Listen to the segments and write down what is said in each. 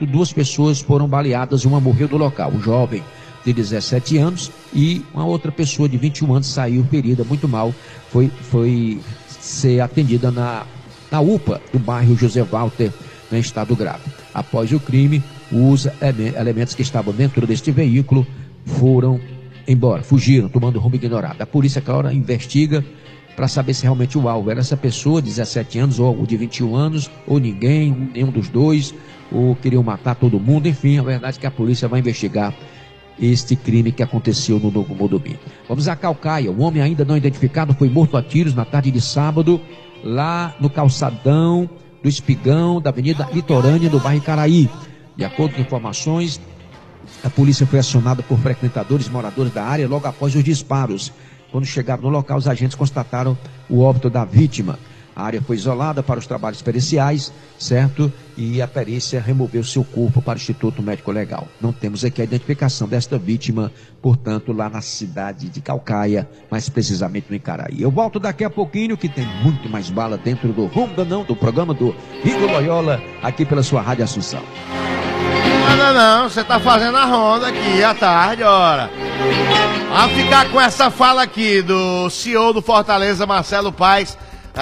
Duas pessoas foram baleadas, uma morreu no local, um jovem de 17 anos e uma outra pessoa de 21 anos saiu ferida muito mal, foi ser atendida na UPA do bairro José Walter, em estado grave. Após o crime, os elementos que estavam dentro deste veículo foram embora, fugiram, tomando rumo ignorado. A polícia, claro, investiga para saber se realmente o alvo era essa pessoa de 17 anos ou de 21 anos, ou ninguém, nenhum dos dois, ou queriam matar todo mundo. Enfim, a verdade é que a polícia vai investigar este crime que aconteceu no Novo Morumbi. Vamos a Caucaia. Um homem ainda não identificado foi morto a tiros na tarde de sábado, lá no calçadão do Espigão, da Avenida Litorânea, do bairro Caraí. De acordo com informações, a polícia foi acionada por frequentadores e moradores da área logo após os disparos. Quando chegaram no local, os agentes constataram o óbito da vítima. A área foi isolada para os trabalhos periciais, certo? E a perícia removeu seu corpo para o Instituto Médico Legal. Não temos aqui a identificação desta vítima, portanto, lá na cidade de Caucaia, mais precisamente no Icaraí. Eu volto daqui a pouquinho, que tem muito mais bala dentro do Ronda Não, do programa do Rigo Loyola, aqui pela sua Rádio Assunção. Não, você tá fazendo a ronda aqui à tarde, ora. Vamos ficar com essa fala aqui do CEO do Fortaleza, Marcelo Paes,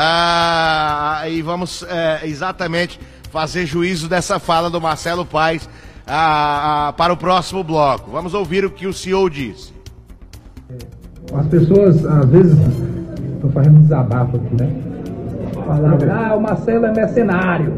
e vamos exatamente fazer juízo dessa fala do Marcelo Paes para o próximo bloco. Vamos ouvir o que o CEO disse. As pessoas, às vezes, estão fazendo um desabafo aqui, né? Falando, o Marcelo é mercenário.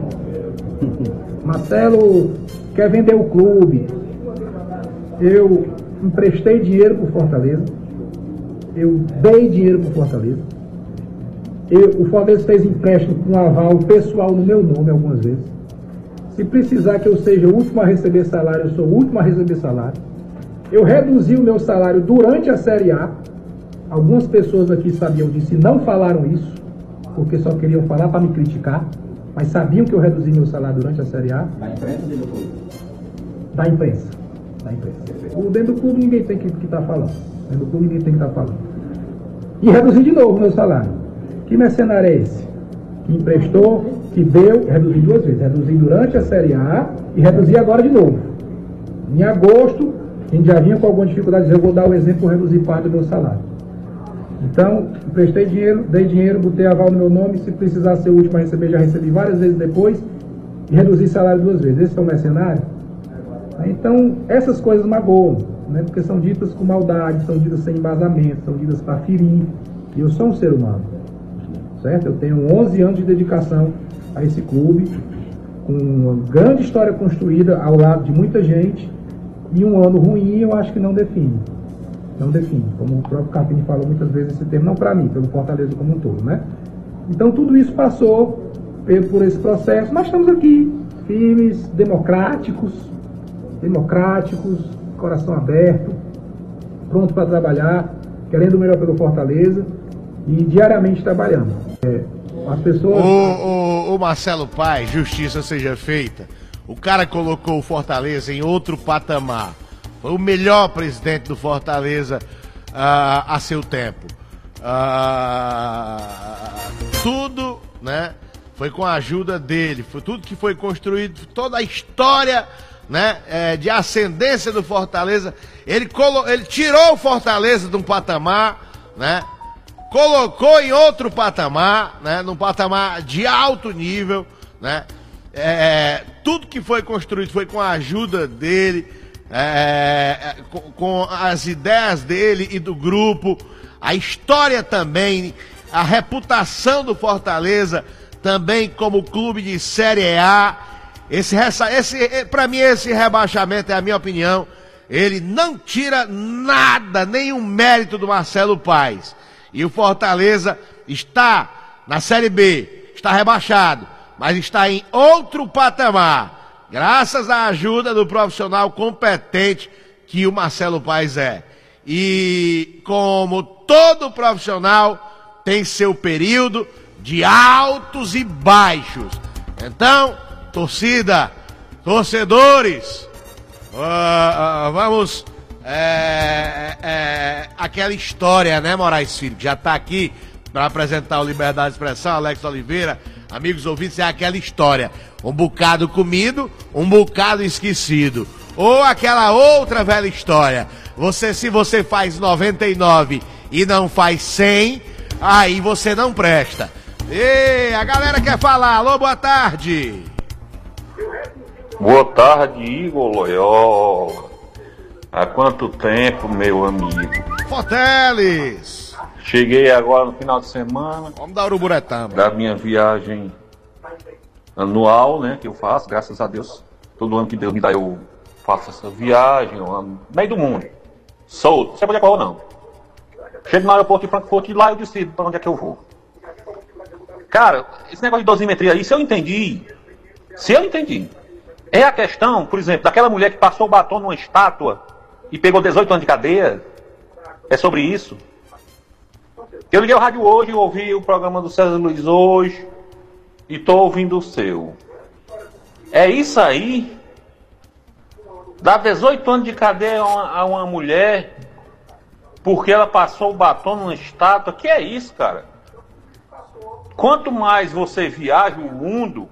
Marcelo quer vender o clube. Eu emprestei dinheiro pro Fortaleza. Eu dei dinheiro pro Fortaleza. O Fortaleza fez empréstimo com aval pessoal no meu nome algumas vezes. Se precisar que eu seja o último a receber salário, eu sou o último a receber salário. Eu reduzi o meu salário durante a Série A. Algumas pessoas aqui sabiam disso e não falaram isso, porque só queriam falar para me criticar, mas sabiam que eu reduzi meu salário durante a Série A. Da imprensa ou dentro do clube? Da imprensa. Da imprensa. O dentro do clube ninguém tem que estar falando. Dentro do clube ninguém tem que estar falando. E reduzi de novo o meu salário. Que mercenário é esse? Que emprestou, que deu, reduzi duas vezes. Reduzi durante a Série A e reduzi agora de novo. Em agosto, a gente já vinha com alguma dificuldade, eu vou dar o exemplo, reduzir parte do meu salário. Então, emprestei dinheiro, dei dinheiro, botei aval no meu nome, se precisar ser o último a receber, já recebi várias vezes depois, e reduzi salário duas vezes. Esse é o mercenário? Então, essas coisas magoam, né? Porque são ditas com maldade, são ditas sem embasamento, são ditas para ferir, e eu sou um ser humano, certo? Eu tenho 11 anos de dedicação a esse clube, com uma grande história construída ao lado de muita gente, e um ano ruim eu acho que não define. Não define, como o próprio Carpini falou muitas vezes esse termo, não para mim, pelo Fortaleza como um todo, né? Então tudo isso passou por esse processo. Nós estamos aqui, firmes, democráticos, coração aberto, pronto para trabalhar, querendo o melhor pelo Fortaleza e diariamente trabalhando. As pessoas... O Marcelo Paes, justiça seja feita, o cara colocou o Fortaleza em outro patamar. Foi o melhor presidente do Fortaleza a seu tempo. Tudo, né, foi com a ajuda dele. Foi tudo que foi construído, toda a história, né, de ascendência do Fortaleza. Ele tirou o Fortaleza de um patamar, né, colocou em outro patamar, né, num patamar de alto nível, né. Tudo que foi construído foi com a ajuda dele. Com as ideias dele e do grupo, a história também, a reputação do Fortaleza também como clube de Série A. Para mim esse rebaixamento, é a minha opinião, ele não tira nada, nenhum mérito do Marcelo Paes. E o Fortaleza está na Série B, está rebaixado, mas está em outro patamar, graças à ajuda do profissional competente que o Marcelo Paes é. E como todo profissional tem seu período de altos e baixos. Então, torcida, torcedores, vamos... aquela história, né, Moraes Filho, que já está aqui para apresentar o Liberdade de Expressão, Alex Oliveira, amigos ouvintes, é aquela história. Um bocado comido, um bocado esquecido. Ou aquela outra velha história. Se você faz 99 e não faz 100, aí você não presta. E a galera quer falar. Alô, boa tarde. Boa tarde, Igor Loyola. Há quanto tempo, meu amigo? Forteles. Cheguei agora no final de semana. Vamos dar Uruburetama. Da minha viagem anual, né, que eu faço, graças a Deus. Todo ano que Deus me dá, eu faço essa viagem, no meio do mundo. Solto, não sei pra onde é que eu vou, não. Chego no aeroporto de Frankfurt e lá eu decido pra onde é que eu vou. Cara, esse negócio de dosimetria aí, se eu entendi, é a questão, por exemplo, daquela mulher que passou o batom numa estátua e pegou 18 anos de cadeia. É sobre isso. Eu liguei o rádio hoje, eu ouvi o programa do César Luiz hoje e tô ouvindo o seu. É isso aí? Dá 18 anos de cadeia a uma mulher porque ela passou o batom numa estátua? Que é isso, cara? Quanto mais você viaja o mundo,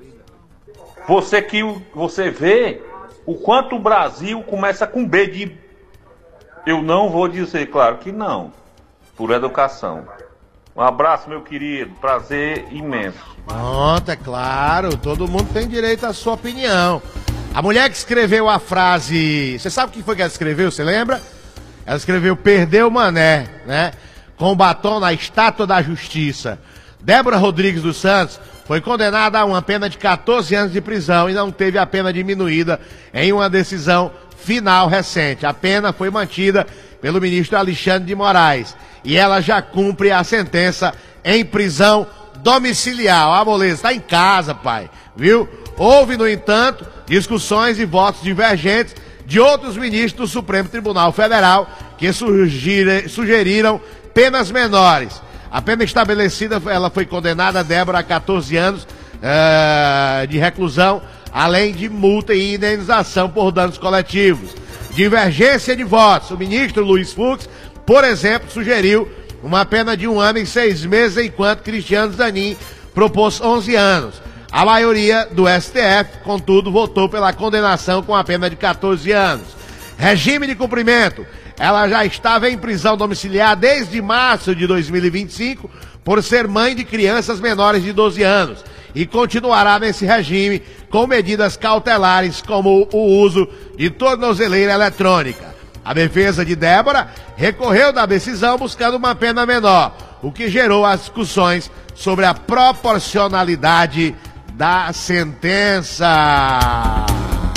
você vê o quanto o Brasil começa com B de... Eu não vou dizer, claro que não, por educação. Um abraço, meu querido, prazer imenso. Pronto, é claro, todo mundo tem direito à sua opinião. A mulher que escreveu a frase... Você sabe o que foi que ela escreveu, você lembra? Ela escreveu, perdeu Mané, né? Com batom na Estátua da Justiça. Débora Rodrigues dos Santos foi condenada a uma pena de 14 anos de prisão e não teve a pena diminuída em uma decisão final recente. A pena foi mantida pelo ministro Alexandre de Moraes e ela já cumpre a sentença em prisão domiciliar. Ah, moleza, está em casa, pai, viu? Houve, no entanto, discussões e votos divergentes de outros ministros do Supremo Tribunal Federal que sugeriram penas menores. A pena estabelecida, ela foi condenada, Débora, a 14 anos de reclusão, além de multa e indenização por danos coletivos. Divergência de votos. O ministro Luiz Fux, por exemplo, sugeriu uma pena de 1 ano e 6 meses, enquanto Cristiano Zanin propôs 11 anos. A maioria do STF, contudo, votou pela condenação com a pena de 14 anos. Regime de cumprimento. Ela já estava em prisão domiciliar desde março de 2025 por ser mãe de crianças menores de 12 anos e continuará nesse regime com medidas cautelares como o uso de tornozeleira eletrônica. A defesa de Débora recorreu da decisão buscando uma pena menor, o que gerou as discussões sobre a proporcionalidade da sentença.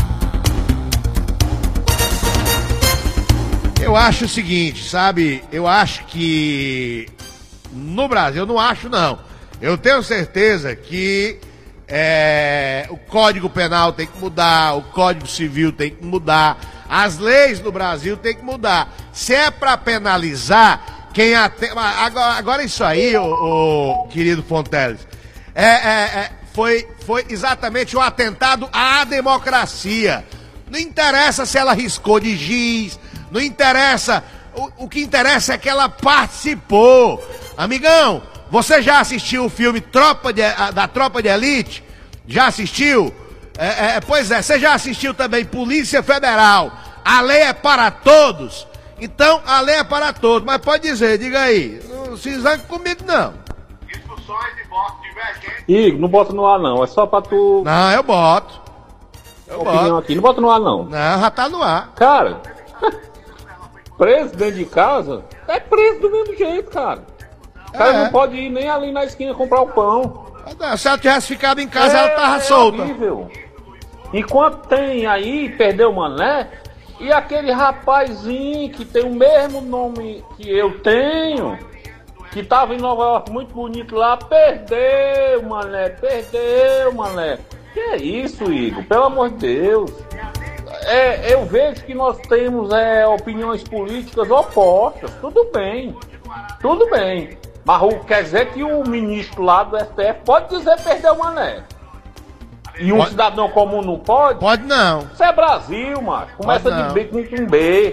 Eu acho o seguinte, sabe? Eu acho que no Brasil, eu não acho não. Eu tenho certeza que o Código Penal tem que mudar, o Código Civil tem que mudar, as leis do Brasil tem que mudar. Se é para penalizar quem agora isso aí, o querido Fonteles, foi exatamente um atentado à democracia. Não interessa se ela riscou de giz, não interessa, o que interessa é que ela participou. Amigão, você já assistiu o filme da Tropa de Elite? Já assistiu? Pois é, você já assistiu também Polícia Federal? A lei é para todos? Então, a lei é para todos, mas pode dizer, diga aí, não se zangue comigo não. Discussões e votos divergentes. Igor, não bota no ar não, é só pra tu... Não, eu boto. Aqui. Não bota no ar não. Não, já tá no ar. Cara... Preso dentro de casa, é preso do mesmo jeito, cara. O cara não pode ir nem ali na esquina comprar o pão. Se ela tivesse ficado em casa, ela tava solta. Horrível. Enquanto tem aí, perdeu o Mané, e aquele rapazinho que tem o mesmo nome que eu tenho, que tava em Nova York, muito bonito lá, perdeu, Mané. Que é isso, Igor? Pelo amor de Deus. Eu vejo que nós temos opiniões políticas opostas, tudo bem, mas quer dizer que o ministro lá do STF pode dizer perder o Mané, e um cidadão comum não pode? Pode não. Isso é Brasil, macho, começa de B com B,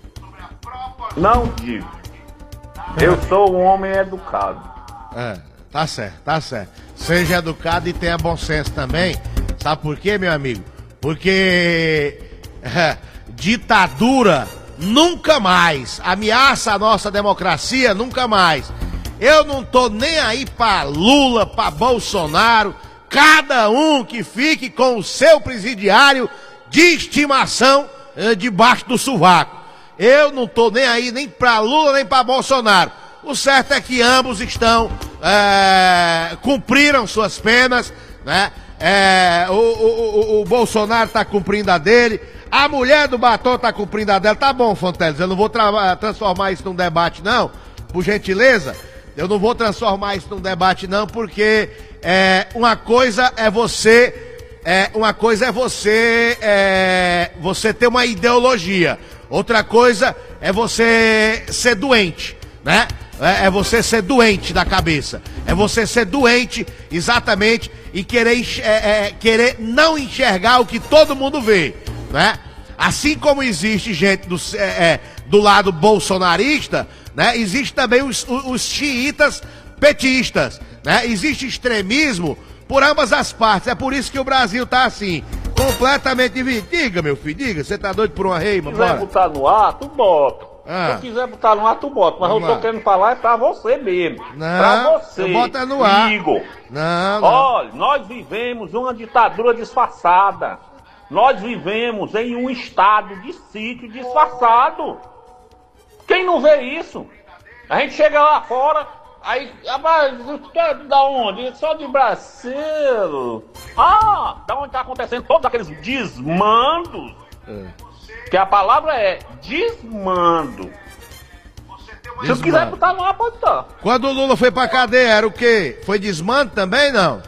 não digo, eu sou um homem educado. Tá certo, tá certo. Seja educado e tenha bom senso também. Sabe por quê, meu amigo? Porque ditadura nunca mais. Ameaça a nossa democracia nunca mais. Eu não tô nem aí pra Lula, pra Bolsonaro. Cada um que fique com o seu presidiário de estimação debaixo do sovaco. Eu não tô nem aí nem pra Lula nem pra Bolsonaro. O certo é que ambos estão cumpriram suas penas, né? O Bolsonaro tá cumprindo a dele, a mulher do batom tá cumprindo a dela. Tá bom, Fonteles, eu não vou transformar isso num debate não, por gentileza. Eu não vou transformar isso num debate não, porque uma coisa é você você ter uma ideologia. Outra coisa é você ser doente, né? É você ser doente da cabeça. É você ser doente, exatamente, e querer não enxergar o que todo mundo vê, né? Assim como existe gente do lado bolsonarista, né? Existe também os xiitas petistas, né? Existe extremismo por ambas as partes. É por isso que o Brasil tá assim, completamente dividido. Diga, meu filho, diga, você tá doido por uma reima? Se quiser botar no ar, tu bota. Ah. Se quiser botar no ar, tu bota. Mas Vamos eu tô lá. querendo falar é pra você mesmo. Não, pra você. eu boto no ar. Igor. Não. Olha, nós vivemos uma ditadura disfarçada. Nós vivemos em um estado de sítio disfarçado. Quem não vê isso? A gente chega lá fora, aí, rapaz, tu é da onde? Só de Brasil. Ah, da onde tá acontecendo todos aqueles desmandos. Que a palavra é desmando. Se eu quiser botar no ar, pode estar. Quando o Lula foi pra cadeia, era o quê? Foi desmando também, não?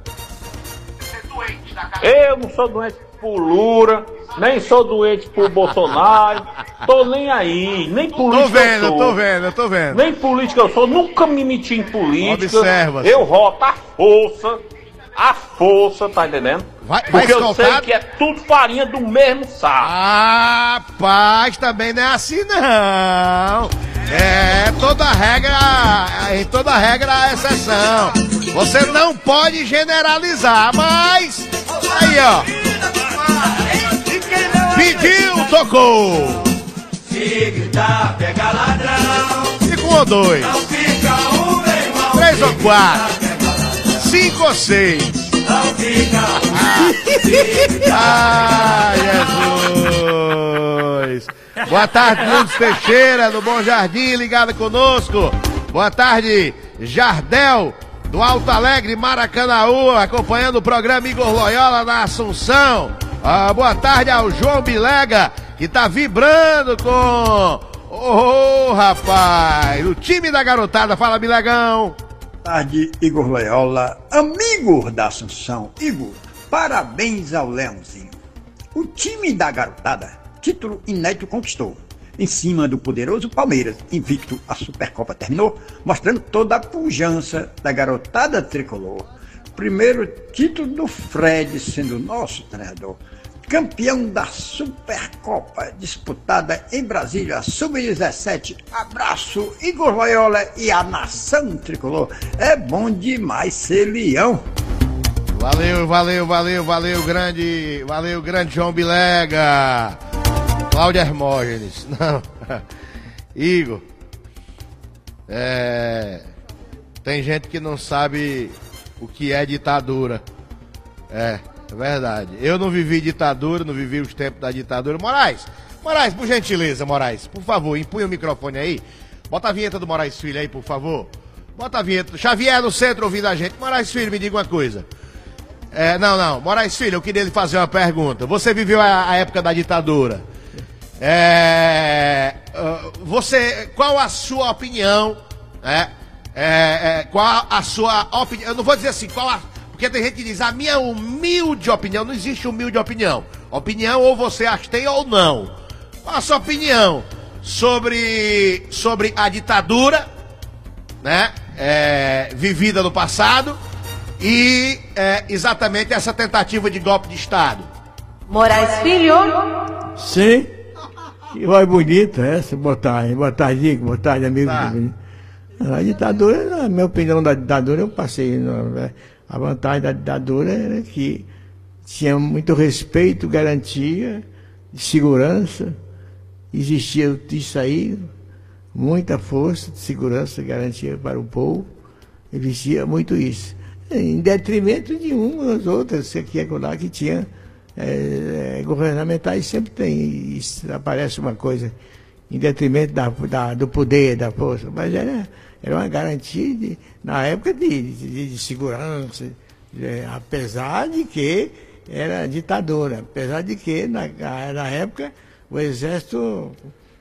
Eu não sou doente por Lula, nem sou doente por Bolsonaro. Tô nem aí, nem política eu sou. Tô vendo. Nem política eu sou, nunca me meti em política. Observa-se. Eu voto à força, tá entendendo? Vai Porque eu escoltado? sei que é tudo farinha do mesmo saco. Ah, paz, também não é assim não. Em toda regra há exceção. Você não pode generalizar, mas aí ó, pediu, tocou. Se gritar, pega ladrão. Fica um ou dois, Não fica um, meu irmão. 3 ou 4, 5 ou 6. Não fica Ai, Jesus! Boa tarde, Nunes Teixeira, do Bom Jardim, ligado conosco. Boa tarde, Jardel, do Alto Alegre, Maracanaú, acompanhando o programa Igor Loyola na Assunção. Boa tarde ao João Bilega, que tá vibrando com... rapaz, o time da garotada. Fala, Bilegão. Boa tarde, Igor Loyola, amigo da Assunção. Igor, parabéns ao Leãozinho. O time da garotada, título inédito conquistou, em cima do poderoso Palmeiras. Invicto, a Supercopa terminou, mostrando toda a pujança da garotada tricolor. Primeiro título do Fred, sendo nosso treinador. Campeão da Supercopa, disputada em Brasília, Sub-17. Abraço, Igor Loyola e a nação tricolor. É bom demais ser leão. Valeu, grande João Bilega. Cláudia Hermógenes. Não. Igor, tem gente que não sabe o que é ditadura. É verdade. Eu não vivi ditadura, não vivi os tempos da ditadura. Moraes, por gentileza, Moraes, por favor, empunha o microfone aí. Bota a vinheta do Moraes Filho aí, por favor. Bota a vinheta. Xavier no centro ouvindo a gente. Moraes Filho, me diga uma coisa. Não. Moraes Filho, eu queria lhe fazer uma pergunta. Você viveu a época da ditadura. Qual a sua opinião? Qual a sua opinião? Eu não vou dizer assim, porque tem gente que diz, a minha humilde opinião. Não existe humilde opinião. Opinião ou você abstém ou não. Qual a sua opinião sobre a ditadura, né? Vivida no passado e exatamente essa tentativa de golpe de Estado? Moraes Filho. Sim. Que voz bonita essa, boa tarde, Igor, boa tarde, amigo. Tá. A ditadura, na minha opinião da ditadura, eu passei. A vantagem da ditadura era que tinha muito respeito, garantia, de segurança, existia isso aí, muita força de segurança, garantia para o povo, existia muito isso. Em detrimento de umas outras, isso aqui é lá que tinha governamentais, sempre tem, isso, aparece uma coisa em detrimento do poder, da força, mas era uma garantia, na época, de segurança, apesar de que era ditadura, apesar de que, na época, o exército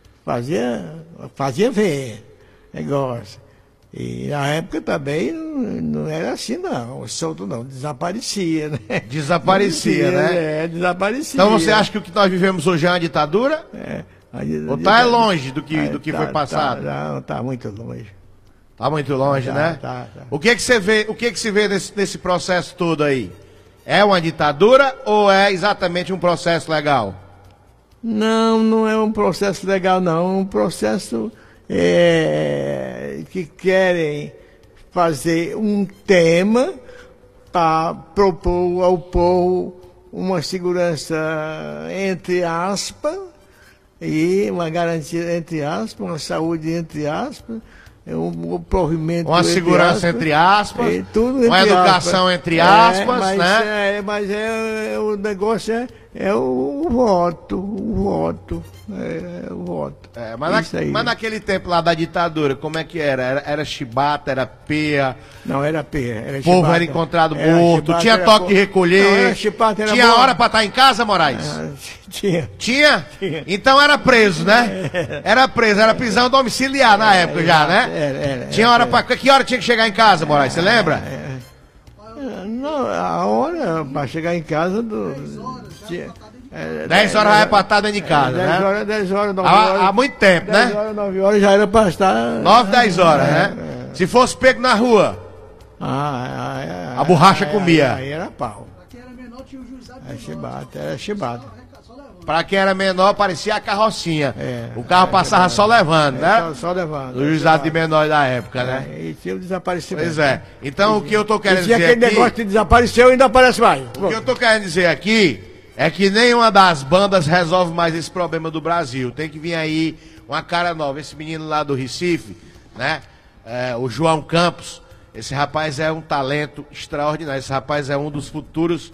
fazia ver negócio. E na época também não era assim, não, solto não, desaparecia, né? Desaparecia, né? Desaparecia. Então você acha que o que nós vivemos hoje é uma ditadura? Ou tá longe do que foi passado? Não, tá muito longe. Tá muito longe, né? Tá. O que que se vê nesse processo todo aí? É uma ditadura ou é exatamente um processo legal? Não é um processo legal, não. É um processo que querem fazer um tema para propor ao povo uma segurança, entre aspas, e uma garantia, entre aspas, uma saúde, entre aspas, um provimento, uma segurança entre aspas, tudo uma educação entre aspas, né? Mas o negócio é o voto. Mas naquele tempo lá da ditadura, como é que era? Era chibata, era peia? Não, era peia. O povo era encontrado morto, tinha toque de recolher, tinha hora pra estar em casa, Moraes? Tinha? Então era preso, né? Era prisão domiciliar na época já, né? Tinha hora pra... Que hora tinha que chegar em casa, Moraes? Você lembra? Não, a hora pra chegar em casa... 10 horas vai pra estar dentro de casa, né? 10 horas, 9 horas. Há muito tempo, 10 horas, 9 horas já era pra estar... 9, 10 horas, né? Se fosse pego na rua, a borracha comia. Aí era pau. Era chibata. Pra quem era menor, parecia a carrocinha. O carro passava só levando, né? Só levando. O juizado de menor da época, né? E tinha o desaparecimento. Pois é. Então o que eu tô querendo dizer aqui... aquele negócio que desapareceu e ainda aparece mais. O que eu tô querendo dizer aqui é que nenhuma das bandas resolve mais esse problema do Brasil. Tem que vir aí uma cara nova. Esse menino lá do Recife, né? O João Campos. Esse rapaz é um talento extraordinário. Esse rapaz é um dos futuros...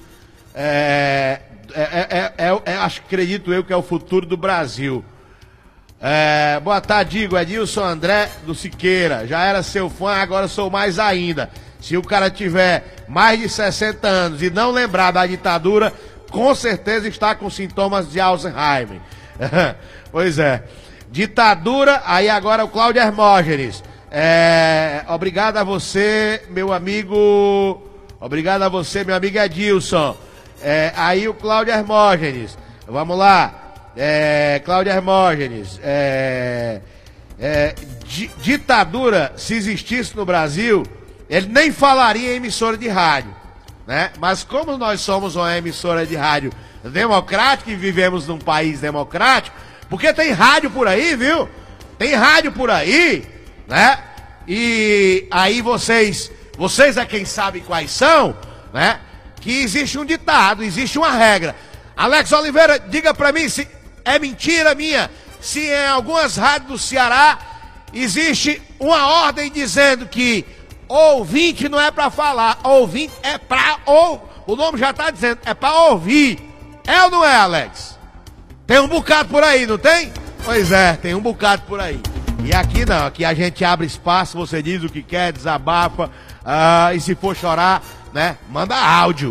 acredito eu que é o futuro do Brasil. Boa tarde, digo, Edilson André do Siqueira. Já era seu fã, agora sou mais ainda. Se o cara tiver mais de 60 anos e não lembrar da ditadura, com certeza está com sintomas de Alzheimer. Pois é. Ditadura, aí agora o Cláudio Hermógenes. Obrigado a você, meu amigo. Obrigado a você, meu amigo Edilson. Aí o Cláudio Hermógenes. Vamos lá. Cláudio Hermógenes. Ditadura, se existisse no Brasil, ele nem falaria em emissora de rádio, né? Mas como nós somos uma emissora de rádio democrática e vivemos num país democrático, porque tem rádio por aí, viu? Tem rádio por aí, né? E aí vocês é quem sabe quais são, né? Que existe um ditado, existe uma regra. Alex Oliveira, diga pra mim se é mentira minha, se em algumas rádios do Ceará existe uma ordem dizendo que ouvinte não é pra falar, ouvinte é pra o nome já tá dizendo, é pra ouvir. É ou não é, Alex? Tem um bocado por aí, não tem? Pois é, tem um bocado por aí. E aqui não, aqui a gente abre espaço, você diz o que quer, desabafa, e se for chorar, né, manda áudio,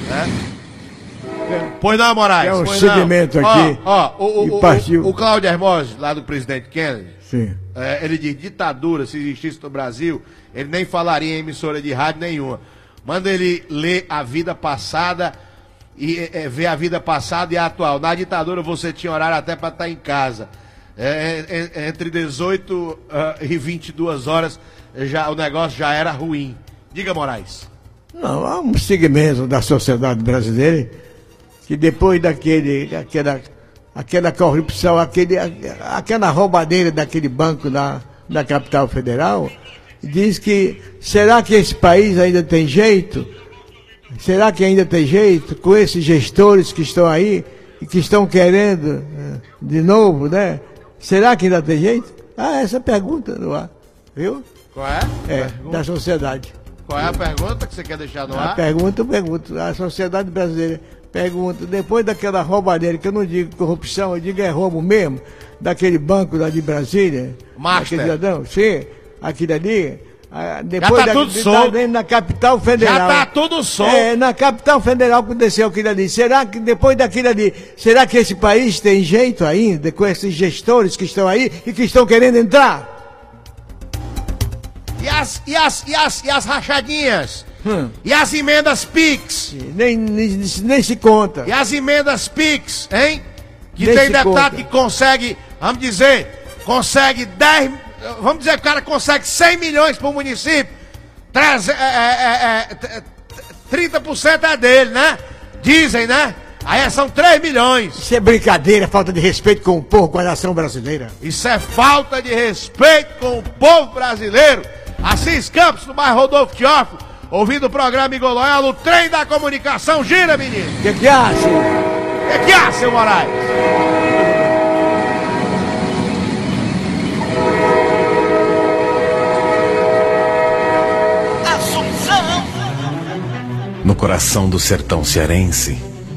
né? Pois não, Moraes? É um segmento aqui. O Cláudio Hermógenes, lá do presidente Kennedy, sim. Ele diz, ditadura, se existisse no Brasil, ele nem falaria em emissora de rádio nenhuma. Manda ele ler a vida passada e ver a vida passada e a atual. Na ditadura você tinha horário até para estar em casa. Entre 18 e 22 horas o negócio já era ruim. Diga, Moraes. Não, há um segmento da sociedade brasileira que depois aquela corrupção, aquela roubadeira daquele banco da capital federal, diz que, será que esse país ainda tem jeito? Será que ainda tem jeito com esses gestores que estão aí e que estão querendo de novo, né? Será que ainda tem jeito? Essa pergunta no ar, viu? Qual é? Da sociedade. Qual é a pergunta que você quer deixar no ar? Pergunto. A sociedade brasileira pergunta, depois daquela roubadeira, que eu não digo corrupção, eu digo roubo mesmo, daquele banco lá de Brasília. Master. Sim, aquilo ali. Depois já tá tudo solto. Na capital federal. Já tá tudo solto. Na capital federal aconteceu aquilo ali. Será que depois daquilo ali, será que esse país tem jeito ainda com esses gestores que estão aí e que estão querendo entrar? E as rachadinhas? E as emendas PIX? Nem se conta. E as emendas PIX, hein? Que Nem tem se deputado conta. que consegue, vamos dizer, consegue 10... Vamos dizer que o cara consegue 100 milhões para o município, 30% é dele, né? Dizem, né? Aí são 3 milhões. Isso é brincadeira, falta de respeito com o povo, com a nação brasileira. Isso é falta de respeito com o povo brasileiro. Assis Campos, no bairro Rodolfo Teófilo, ouvindo o programa Igor Loyola, o trem da comunicação. Gira, menino. O que há, senhor? O que há, seu Moraes? No coração do sertão cearense,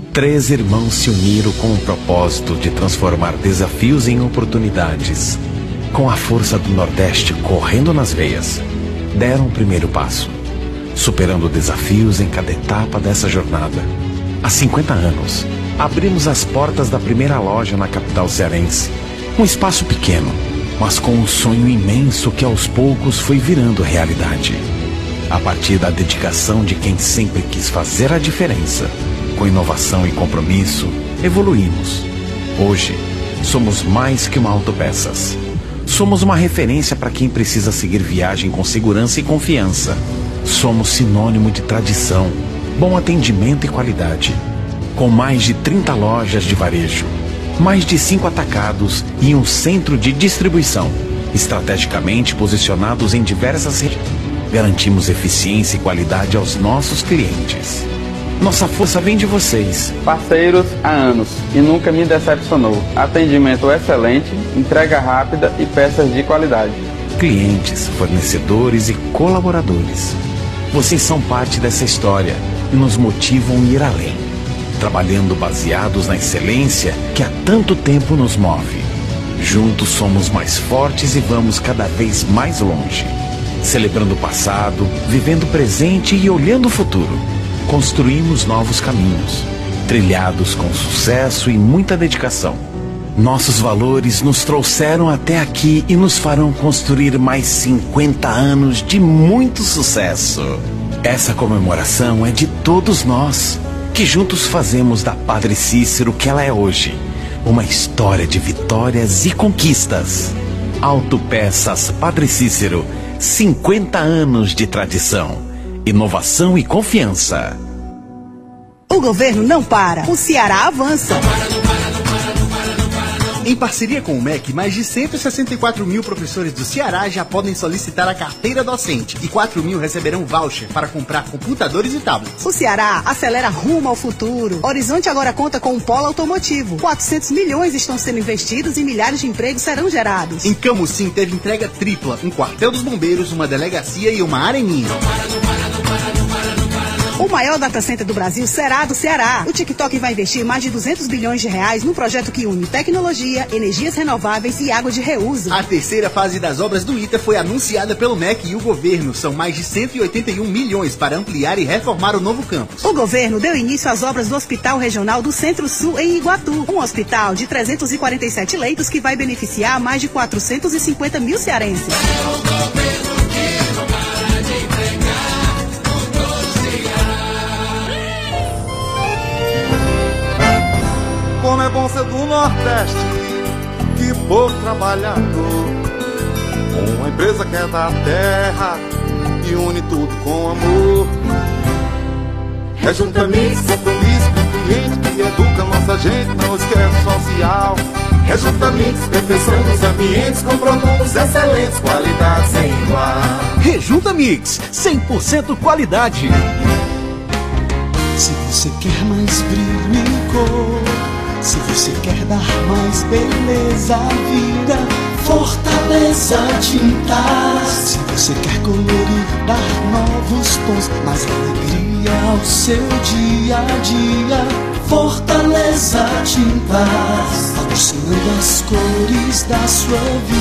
3 irmãos se uniram com o propósito de transformar desafios em oportunidades. Com a força do Nordeste correndo nas veias, deram o primeiro passo, superando desafios em cada etapa dessa jornada. Há 50 anos, abrimos as portas da primeira loja na capital cearense. Um espaço pequeno, mas com um sonho imenso que aos poucos foi virando realidade. A partir da dedicação de quem sempre quis fazer a diferença, com inovação e compromisso, evoluímos. Hoje, somos mais que uma autopeças. Somos uma referência para quem precisa seguir viagem com segurança e confiança. Somos sinônimo de tradição, bom atendimento e qualidade. Com mais de 30 lojas de varejo, mais de 5 atacados e um centro de distribuição, estrategicamente posicionados em diversas regiões. Garantimos eficiência e qualidade aos nossos clientes. Nossa força vem de vocês. Parceiros há anos e nunca me decepcionou. Atendimento excelente, entrega rápida e peças de qualidade. Clientes, fornecedores e colaboradores. Vocês são parte dessa história e nos motivam a ir além. Trabalhando baseados na excelência que há tanto tempo nos move. Juntos somos mais fortes e vamos cada vez mais longe. Celebrando o passado, vivendo o presente e olhando o futuro. Construímos novos caminhos, trilhados com sucesso e muita dedicação. Nossos valores nos trouxeram até aqui e nos farão construir mais 50 anos de muito sucesso. Essa comemoração é de todos nós, que juntos fazemos da Padre Cícero o que ela é hoje. Uma história de vitórias e conquistas. Autopeças Padre Cícero, 50 anos de tradição, inovação e confiança. O governo não para, o Ceará avança. Em parceria com o MEC, mais de 164 mil professores do Ceará já podem solicitar a carteira docente e 4 mil receberão voucher para comprar computadores e tablets. O Ceará acelera rumo ao futuro. Horizonte agora conta com um polo automotivo. 400 milhões estão sendo investidos e milhares de empregos serão gerados. Em Camusim teve entrega tripla, um quartel dos bombeiros, uma delegacia e uma areninha. O maior data center do Brasil será do Ceará. O TikTok vai investir mais de 200 bilhões de reais num projeto que une tecnologia, energias renováveis e água de reuso. A terceira fase das obras do ITA foi anunciada pelo MEC e o governo. São mais de 181 milhões para ampliar e reformar o novo campus. O governo deu início às obras do Hospital Regional do Centro-Sul em Iguatu. Um hospital de 347 leitos que vai beneficiar mais de 450 mil cearenses. Como é bom ser do Nordeste, que povo trabalhador. Uma empresa que é da terra e une tudo com amor. É juntamente, é feliz com o cliente que educa nossa gente, não esquece o social. Rejunta Mix, perfeição dos ambientes com produtos excelentes, qualidade sem igual. Rejunta Mix, 100% qualidade. Se você quer mais brilho e cor, se você quer dar mais beleza à vida, Fortaleza Tintas. Se você quer colorir, dar novos tons, mais alegria ao seu dia a dia, Fortaleza Tintas, alucinando as cores da sua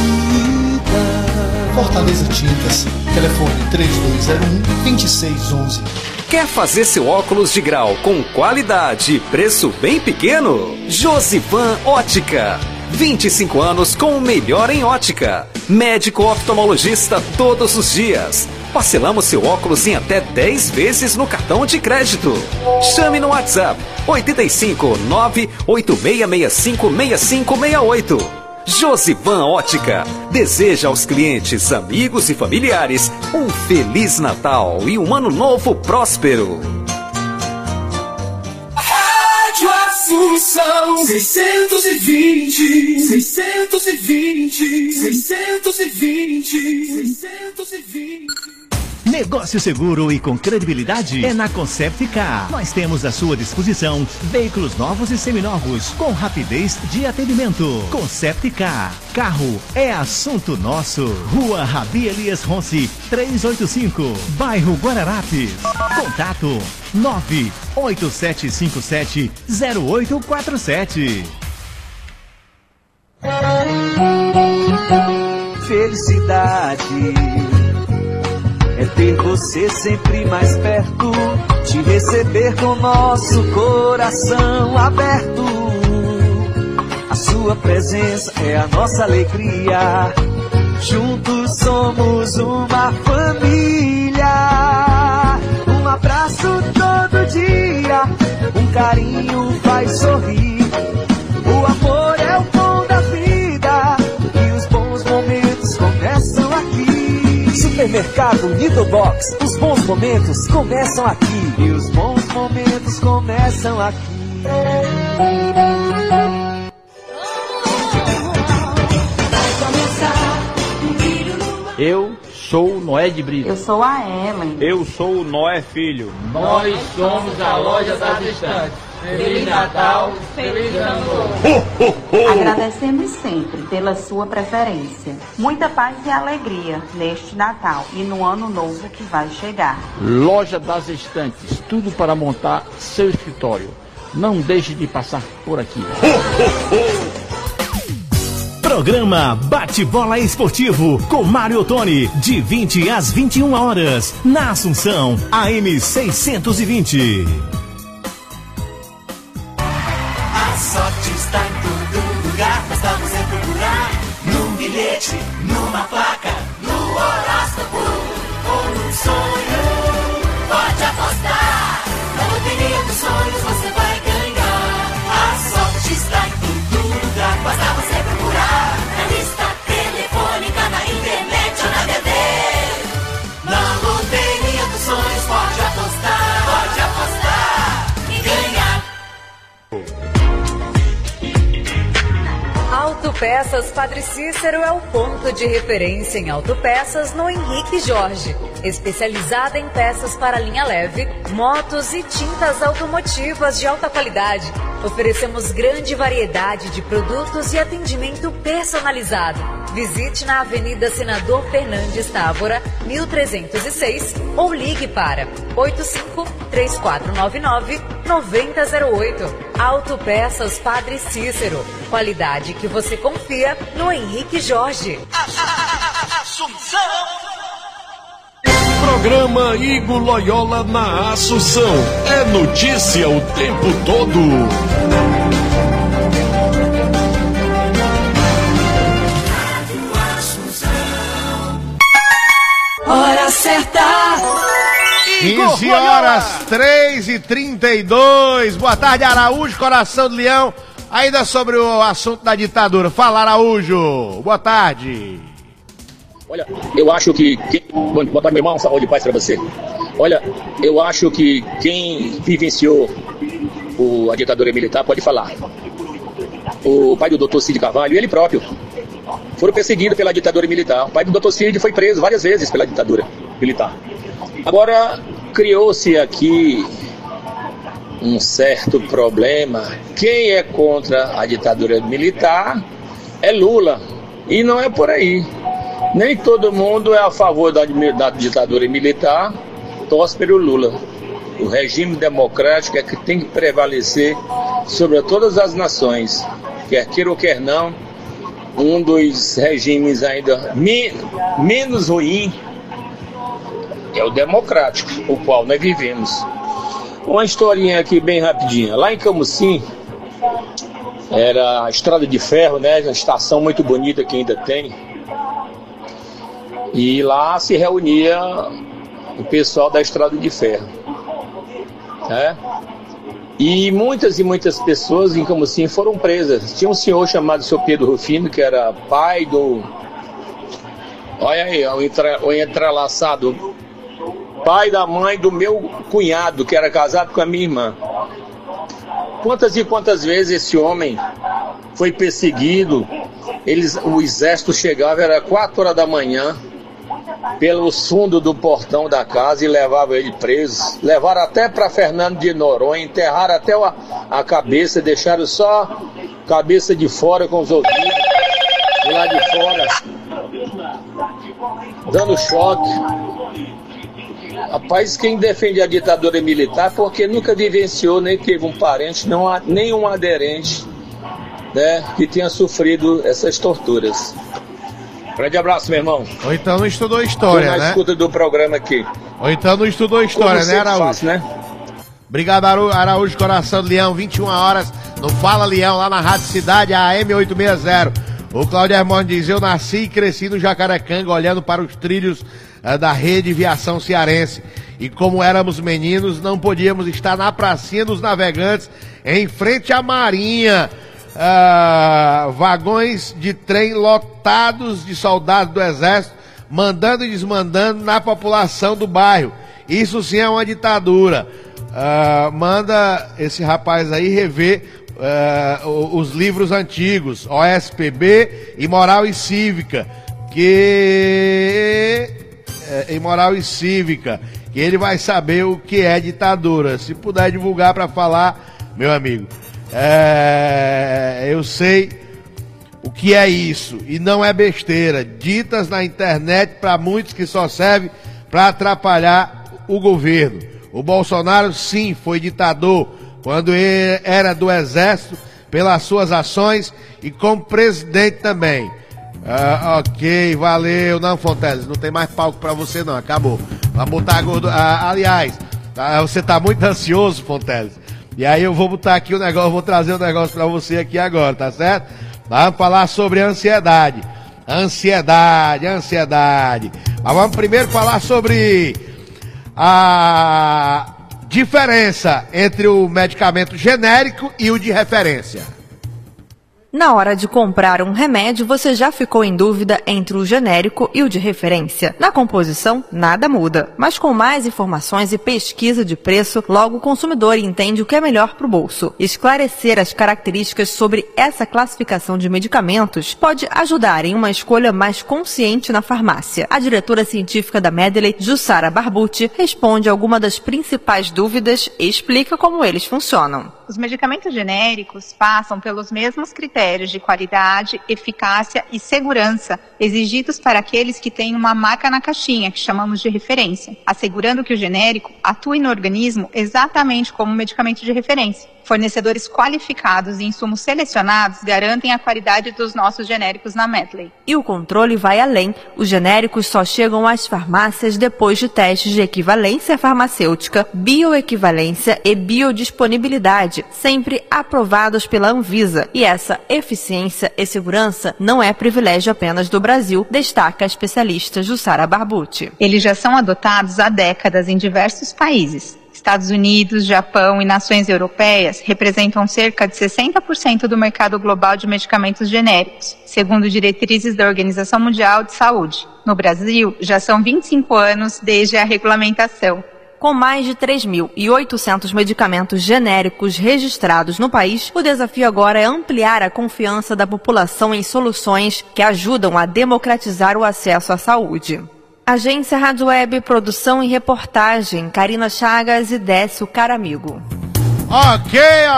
vida. Fortaleza Tintas, telefone 3201-2611. Quer fazer seu óculos de grau com qualidade e preço bem pequeno? Josivan Ótica. 25 anos com o melhor em ótica. Médico oftalmologista todos os dias. Parcelamos seu óculos em até 10 vezes no cartão de crédito. Chame no WhatsApp 85 98665 6568. Josivan Ótica deseja aos clientes, amigos e familiares um Feliz Natal e um Ano Novo próspero. Rádio Assunção 620. Negócio seguro e com credibilidade é na Concept Car. Nós temos à sua disposição veículos novos e seminovos com rapidez de atendimento. Concept Car. Carro é assunto nosso. Rua Rabi Elias Ronce, 385, bairro Guararapes. Contato 98757-0847. Felicidade é ter você sempre mais perto, te receber com nosso coração aberto. A sua presença é a nossa alegria, juntos somos uma família. Um abraço todo dia, um carinho faz sorrir. O amor é o pão da vida e os bons momentos começam aqui. Supermercado Nido Box, os bons momentos começam aqui. E os bons momentos começam aqui. Eu sou Noé de Brito. Eu sou a Ellen. Eu sou o Noé Filho. Nós somos a Loja das Estantes. Feliz Natal, Feliz Ano Novo. Agradecemos sempre pela sua preferência. Muita paz e alegria neste Natal e no Ano Novo que vai chegar. Loja das Estantes, tudo para montar seu escritório. Não deixe de passar por aqui. Programa Bate-Bola Esportivo com Mário Ottoni, de 20 às 21 horas, na Assunção, AM 620. A sorte está em todo lugar, basta você procurar. Num bilhete, numa placa, no horóscopo ou num sonho. Pode apostar, na loteria dos sonhos você vai ganhar. A sorte está em todo lugar, basta você procurar. Na lista telefônica, na internet ou na TV. Na loteria dos sonhos pode apostar e ganhar. Autopeças Padre Cícero é o ponto de referência em autopeças no Henrique Jorge. Especializada em peças para linha leve, motos e tintas automotivas de alta qualidade. Oferecemos grande variedade de produtos e atendimento personalizado. Visite na Avenida Senador Fernandes Távora, 1306 ou ligue para 85-3499-9008. Autopeças Padre Cícero. Qualidade que você confia no Henrique Jorge. Assunção. Programa Igor Loyola na Assunção. É notícia o tempo todo. Hora certa. 15 horas 3h32. Boa tarde, Araújo, coração do leão. Ainda sobre o assunto da ditadura. Fala, Araújo. Boa tarde. Olha, eu acho que... Boa tarde, meu irmão. Saúde e paz para você. Olha, eu acho que quem vivenciou a ditadura militar pode falar. o pai do Dr. Cid Carvalho e ele próprio foram perseguidos pela ditadura militar. O pai do Dr. Cid foi preso várias vezes pela ditadura militar. Agora, criou-se aqui um certo problema. Quem é contra a ditadura militar é Lula. E não é por aí. Nem todo mundo é a favor da ditadura militar, torce pelo Lula. O regime democrático é que tem que prevalecer sobre todas as nações. Quer queira ou quer não, um dos regimes ainda menos ruim é o democrático, o qual nós vivemos. Uma historinha aqui bem rapidinha. Lá em Camusim, era a estrada de ferro, né? Uma estação muito bonita que ainda tem. E lá se reunia o pessoal da estrada de ferro. Né? E muitas pessoas em Camusim foram presas. Tinha um senhor chamado Sr. Pedro Rufino, que era pai do... Olha aí, o entrelaçado. Pai da mãe do meu cunhado, que era casado com a minha irmã. Quantas e quantas vezes esse homem foi perseguido? O exército chegava, era 4 horas da manhã, pelo fundo do portão da casa e levava ele preso. Levaram até para Fernando de Noronha, enterraram até a cabeça, deixaram só a cabeça de fora com os ouvidos, do lado de fora, dando choque. Rapaz, quem defende a ditadura militar porque nunca vivenciou, nem teve um parente, nenhum aderente, né, que tenha sofrido essas torturas. Grande abraço, meu irmão. Ou então não estudou história, né? Na escuta do programa aqui. Ou então não estudou história, como né, Araújo? Fácil, né? Obrigado, Araújo, Coração do Leão, 21 horas, no Fala Leão, lá na Rádio Cidade, AM 860. O Cláudio Hermano diz: eu nasci e cresci no Jacarecanga, olhando para os trilhos da rede Viação Cearense. E como éramos meninos, não podíamos estar na pracinha dos navegantes, em frente à Marinha. Vagões de trem lotados de soldados do Exército, mandando e desmandando na população do bairro. Isso sim é uma ditadura. Manda esse rapaz aí rever os livros antigos, OSPB e Moral e Cívica, em Moral e Cívica, que ele vai saber o que é ditadura. Se puder divulgar para falar, meu amigo, eu sei o que é isso, e não é besteira, ditas na internet para muitos que só serve para atrapalhar o governo. O Bolsonaro sim foi ditador quando ele era do Exército, pelas suas ações, e como presidente também. Ok, valeu. Não, Fonteles, não tem mais palco pra você não, acabou. Vamos botar a gordura. Aliás, você tá muito ansioso, Fonteles. E aí eu vou botar aqui o negócio, vou trazer o negócio pra você aqui agora, tá certo? Vamos falar sobre ansiedade. Ansiedade. Mas vamos primeiro falar sobre a diferença entre o medicamento genérico e o de referência. Na hora de comprar um remédio, você já ficou em dúvida entre o genérico e o de referência. Na composição, nada muda, mas com mais informações e pesquisa de preço, logo o consumidor entende o que é melhor para o bolso. Esclarecer as características sobre essa classificação de medicamentos pode ajudar em uma escolha mais consciente na farmácia. A diretora científica da Medley, Jussara Barbucci, responde algumas das principais dúvidas e explica como eles funcionam. Os medicamentos genéricos passam pelos mesmos critérios de qualidade, eficácia e segurança exigidos para aqueles que têm uma marca na caixinha, que chamamos de referência, assegurando que o genérico atue no organismo exatamente como um medicamento de referência. Fornecedores qualificados e insumos selecionados garantem a qualidade dos nossos genéricos na Medley. E o controle vai além. Os genéricos só chegam às farmácias depois de testes de equivalência farmacêutica, bioequivalência e biodisponibilidade, sempre aprovados pela Anvisa. E essa eficiência e segurança não é privilégio apenas do Brasil, destaca a especialista Jussara Barbucci. Eles já são adotados há décadas em diversos países. Estados Unidos, Japão e nações europeias representam cerca de 60% do mercado global de medicamentos genéricos, segundo diretrizes da Organização Mundial de Saúde. No Brasil, já são 25 anos desde a regulamentação. Com mais de 3.800 medicamentos genéricos registrados no país, o desafio agora é ampliar a confiança da população em soluções que ajudam a democratizar o acesso à saúde. Agência Rádio Web, produção e reportagem, Karina Chagas e Décio Caramigo. Ok.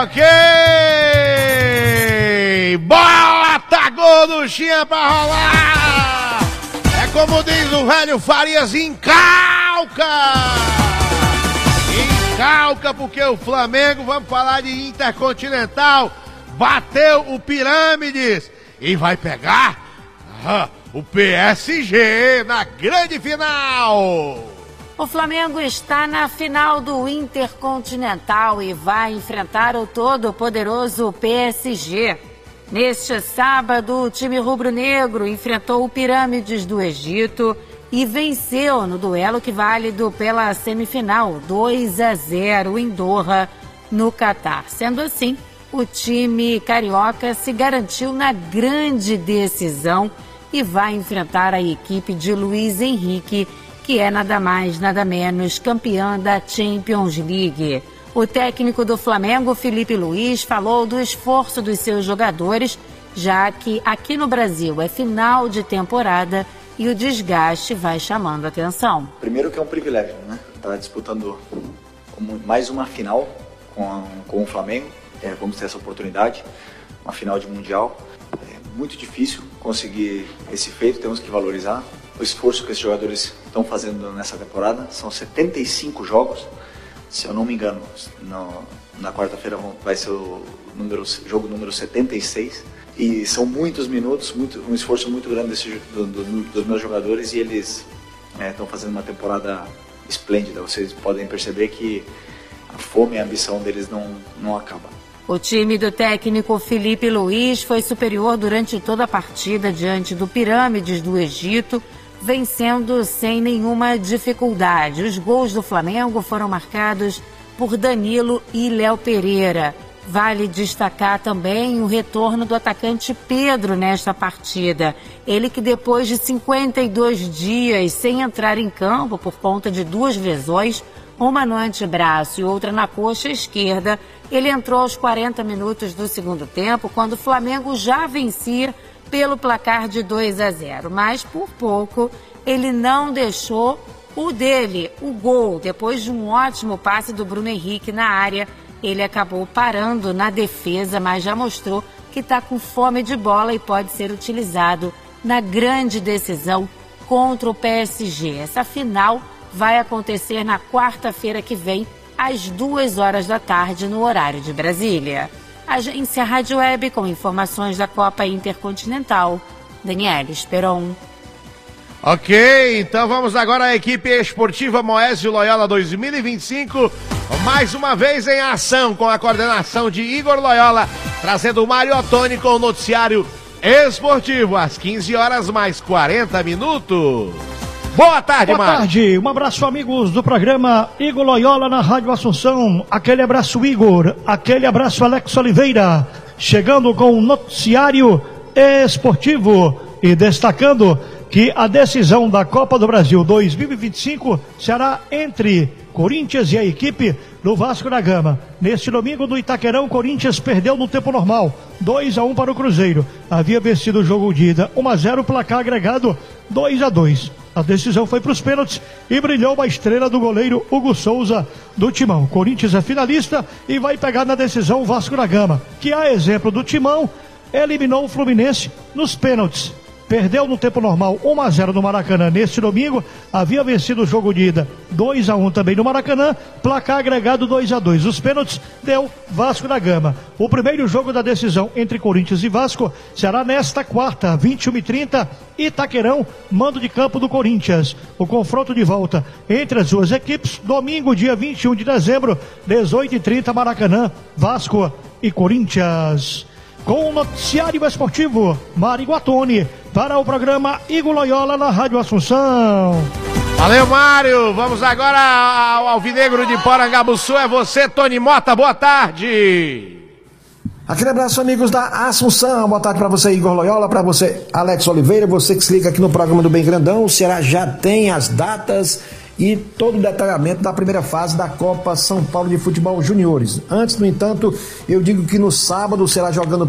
Bola, tá gol do Xinha pra rolar. É como diz o velho Farias, encalca, porque o Flamengo, vamos falar de Intercontinental, bateu o Pirâmides e vai pegar o PSG na grande final. O Flamengo está na final do Intercontinental e vai enfrentar o todo-poderoso PSG. Neste sábado, o time rubro-negro enfrentou o Pirâmides do Egito e venceu no duelo que válido pela semifinal 2-0 em Doha, no Catar. Sendo assim, o time carioca se garantiu na grande decisão e vai enfrentar a equipe de Luiz Henrique, que é nada mais, nada menos campeã da Champions League. O técnico do Flamengo, Felipe Luiz, falou do esforço dos seus jogadores, já que aqui no Brasil é final de temporada e o desgaste vai chamando a atenção. Primeiro que é um privilégio, né? Estar disputando mais uma final com o Flamengo. Vamos ter essa oportunidade, uma final de Mundial. É muito difícil conseguir esse feito, temos que valorizar o esforço que esses jogadores estão fazendo nessa temporada. São 75 jogos, se eu não me engano, na quarta-feira vai ser o jogo número 76, e são muitos minutos, um esforço muito grande dos meus jogadores, e eles estão fazendo uma temporada esplêndida. Vocês podem perceber que a fome e a ambição deles não acaba. O time do técnico Felipe Luiz foi superior durante toda a partida diante do Pirâmides do Egito, vencendo sem nenhuma dificuldade. Os gols do Flamengo foram marcados por Danilo e Léo Pereira. Vale destacar também o retorno do atacante Pedro nesta partida. Ele que depois de 52 dias sem entrar em campo por conta de 2 lesões, uma no antebraço e outra na coxa esquerda, ele entrou aos 40 minutos do segundo tempo, quando o Flamengo já vencia pelo placar de 2-0. Mas por pouco ele não deixou o gol. Depois de um ótimo passe do Bruno Henrique na área, ele acabou parando na defesa, mas já mostrou que está com fome de bola e pode ser utilizado na grande decisão contra o PSG. Essa final vai acontecer na quarta-feira que vem, às 14h, no horário de Brasília. Agência Rádio Web, com informações da Copa Intercontinental, Daniela Esperon. Ok, então vamos agora à equipe esportiva Moésio Loyola 2025, mais uma vez em ação com a coordenação de Igor Loyola, trazendo o Mário Ottoni com o noticiário esportivo, às 15h mais 40 minutos. Boa tarde, Mário. Boa tarde, um abraço, amigos do programa Igor Loyola na Rádio Assunção. Aquele abraço, Igor, aquele abraço, Alex Oliveira, chegando com o noticiário esportivo e destacando que a decisão da Copa do Brasil 2025 será entre Corinthians e a equipe do Vasco da Gama. Neste domingo no Itaquerão, Corinthians perdeu no tempo normal, 2-1 para o Cruzeiro. Havia vencido o jogo de ida 1-0, placar agregado 2-2. A decisão foi para os pênaltis e brilhou a estrela do goleiro Hugo Souza do Timão. Corinthians é finalista e vai pegar na decisão o Vasco da Gama, que, a exemplo do Timão, eliminou o Fluminense nos pênaltis. Perdeu no tempo normal 1-0 no Maracanã neste domingo, havia vencido o jogo de ida 2-1 também no Maracanã, placar agregado 2-2. Os pênaltis deu Vasco da Gama. O primeiro jogo da decisão entre Corinthians e Vasco será nesta quarta, 21h30, Itaquerão, mando de campo do Corinthians. O confronto de volta entre as duas equipes, domingo, dia 21 de dezembro, 18h30, Maracanã, Vasco e Corinthians. Com o noticiário esportivo, Mário Ottoni, para o programa Igor Loyola na Rádio Assunção. Valeu, Mário. Vamos agora ao Alvinegro de Porangabuçu. É você, Tony Mota. Boa tarde. Aquele abraço, amigos da Assunção. Boa tarde para você, Igor Loyola, para você, Alex Oliveira, você que se liga aqui no programa do Bem Grandão. O Ceará já tem as datas e todo o detalhamento da primeira fase da Copa São Paulo de Futebol Juniores. Antes, no entanto, eu digo que no sábado será jogando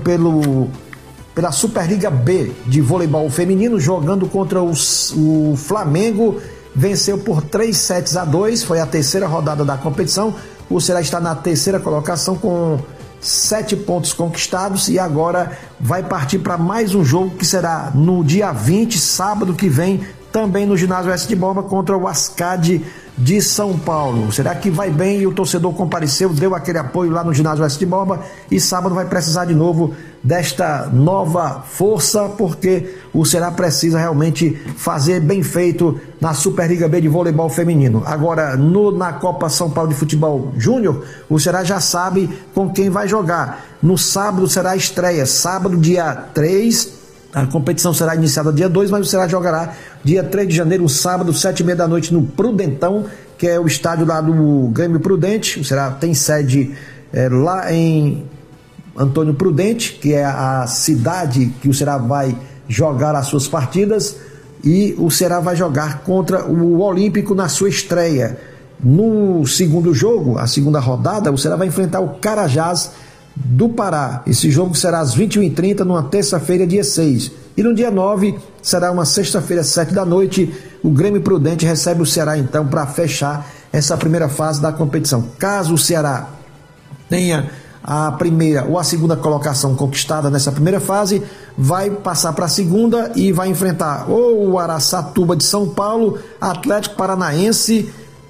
pela Superliga B de voleibol feminino, jogando contra o Flamengo, venceu por 3-2, foi a terceira rodada da competição. O Ceará está na terceira colocação com 7 pontos conquistados e agora vai partir para mais um jogo que será no dia 20, sábado que vem, também no ginásio Oeste de Borba, contra o Ascad de São Paulo. Será que vai bem? E o torcedor compareceu, deu aquele apoio lá no ginásio Oeste de Borba, e sábado vai precisar de novo desta nova força, porque o Ceará precisa realmente fazer bem feito na Superliga B de voleibol feminino. Agora, na Copa São Paulo de Futebol Júnior, o Ceará já sabe com quem vai jogar. No sábado será a estreia, sábado dia 3, a competição será iniciada dia 2, mas o Ceará jogará dia 3 de janeiro, um sábado, 7h30 da noite, no Prudentão, que é o estádio lá do Grêmio Prudente. O Ceará tem sede lá em Antônio Prudente, que é a cidade que o Ceará vai jogar as suas partidas, e o Ceará vai jogar contra o Olímpico na sua estreia. No segundo jogo, a segunda rodada, o Ceará vai enfrentar o Carajás do Pará. Esse jogo será às 21h30, numa terça-feira, dia 6. E no dia 9, será uma sexta-feira, 7 da noite, o Grêmio Prudente recebe o Ceará, então, para fechar essa primeira fase da competição. Caso o Ceará tenha a primeira ou a segunda colocação conquistada nessa primeira fase, vai passar para a segunda e vai enfrentar ou o Araçatuba de São Paulo, Atlético Paranaense,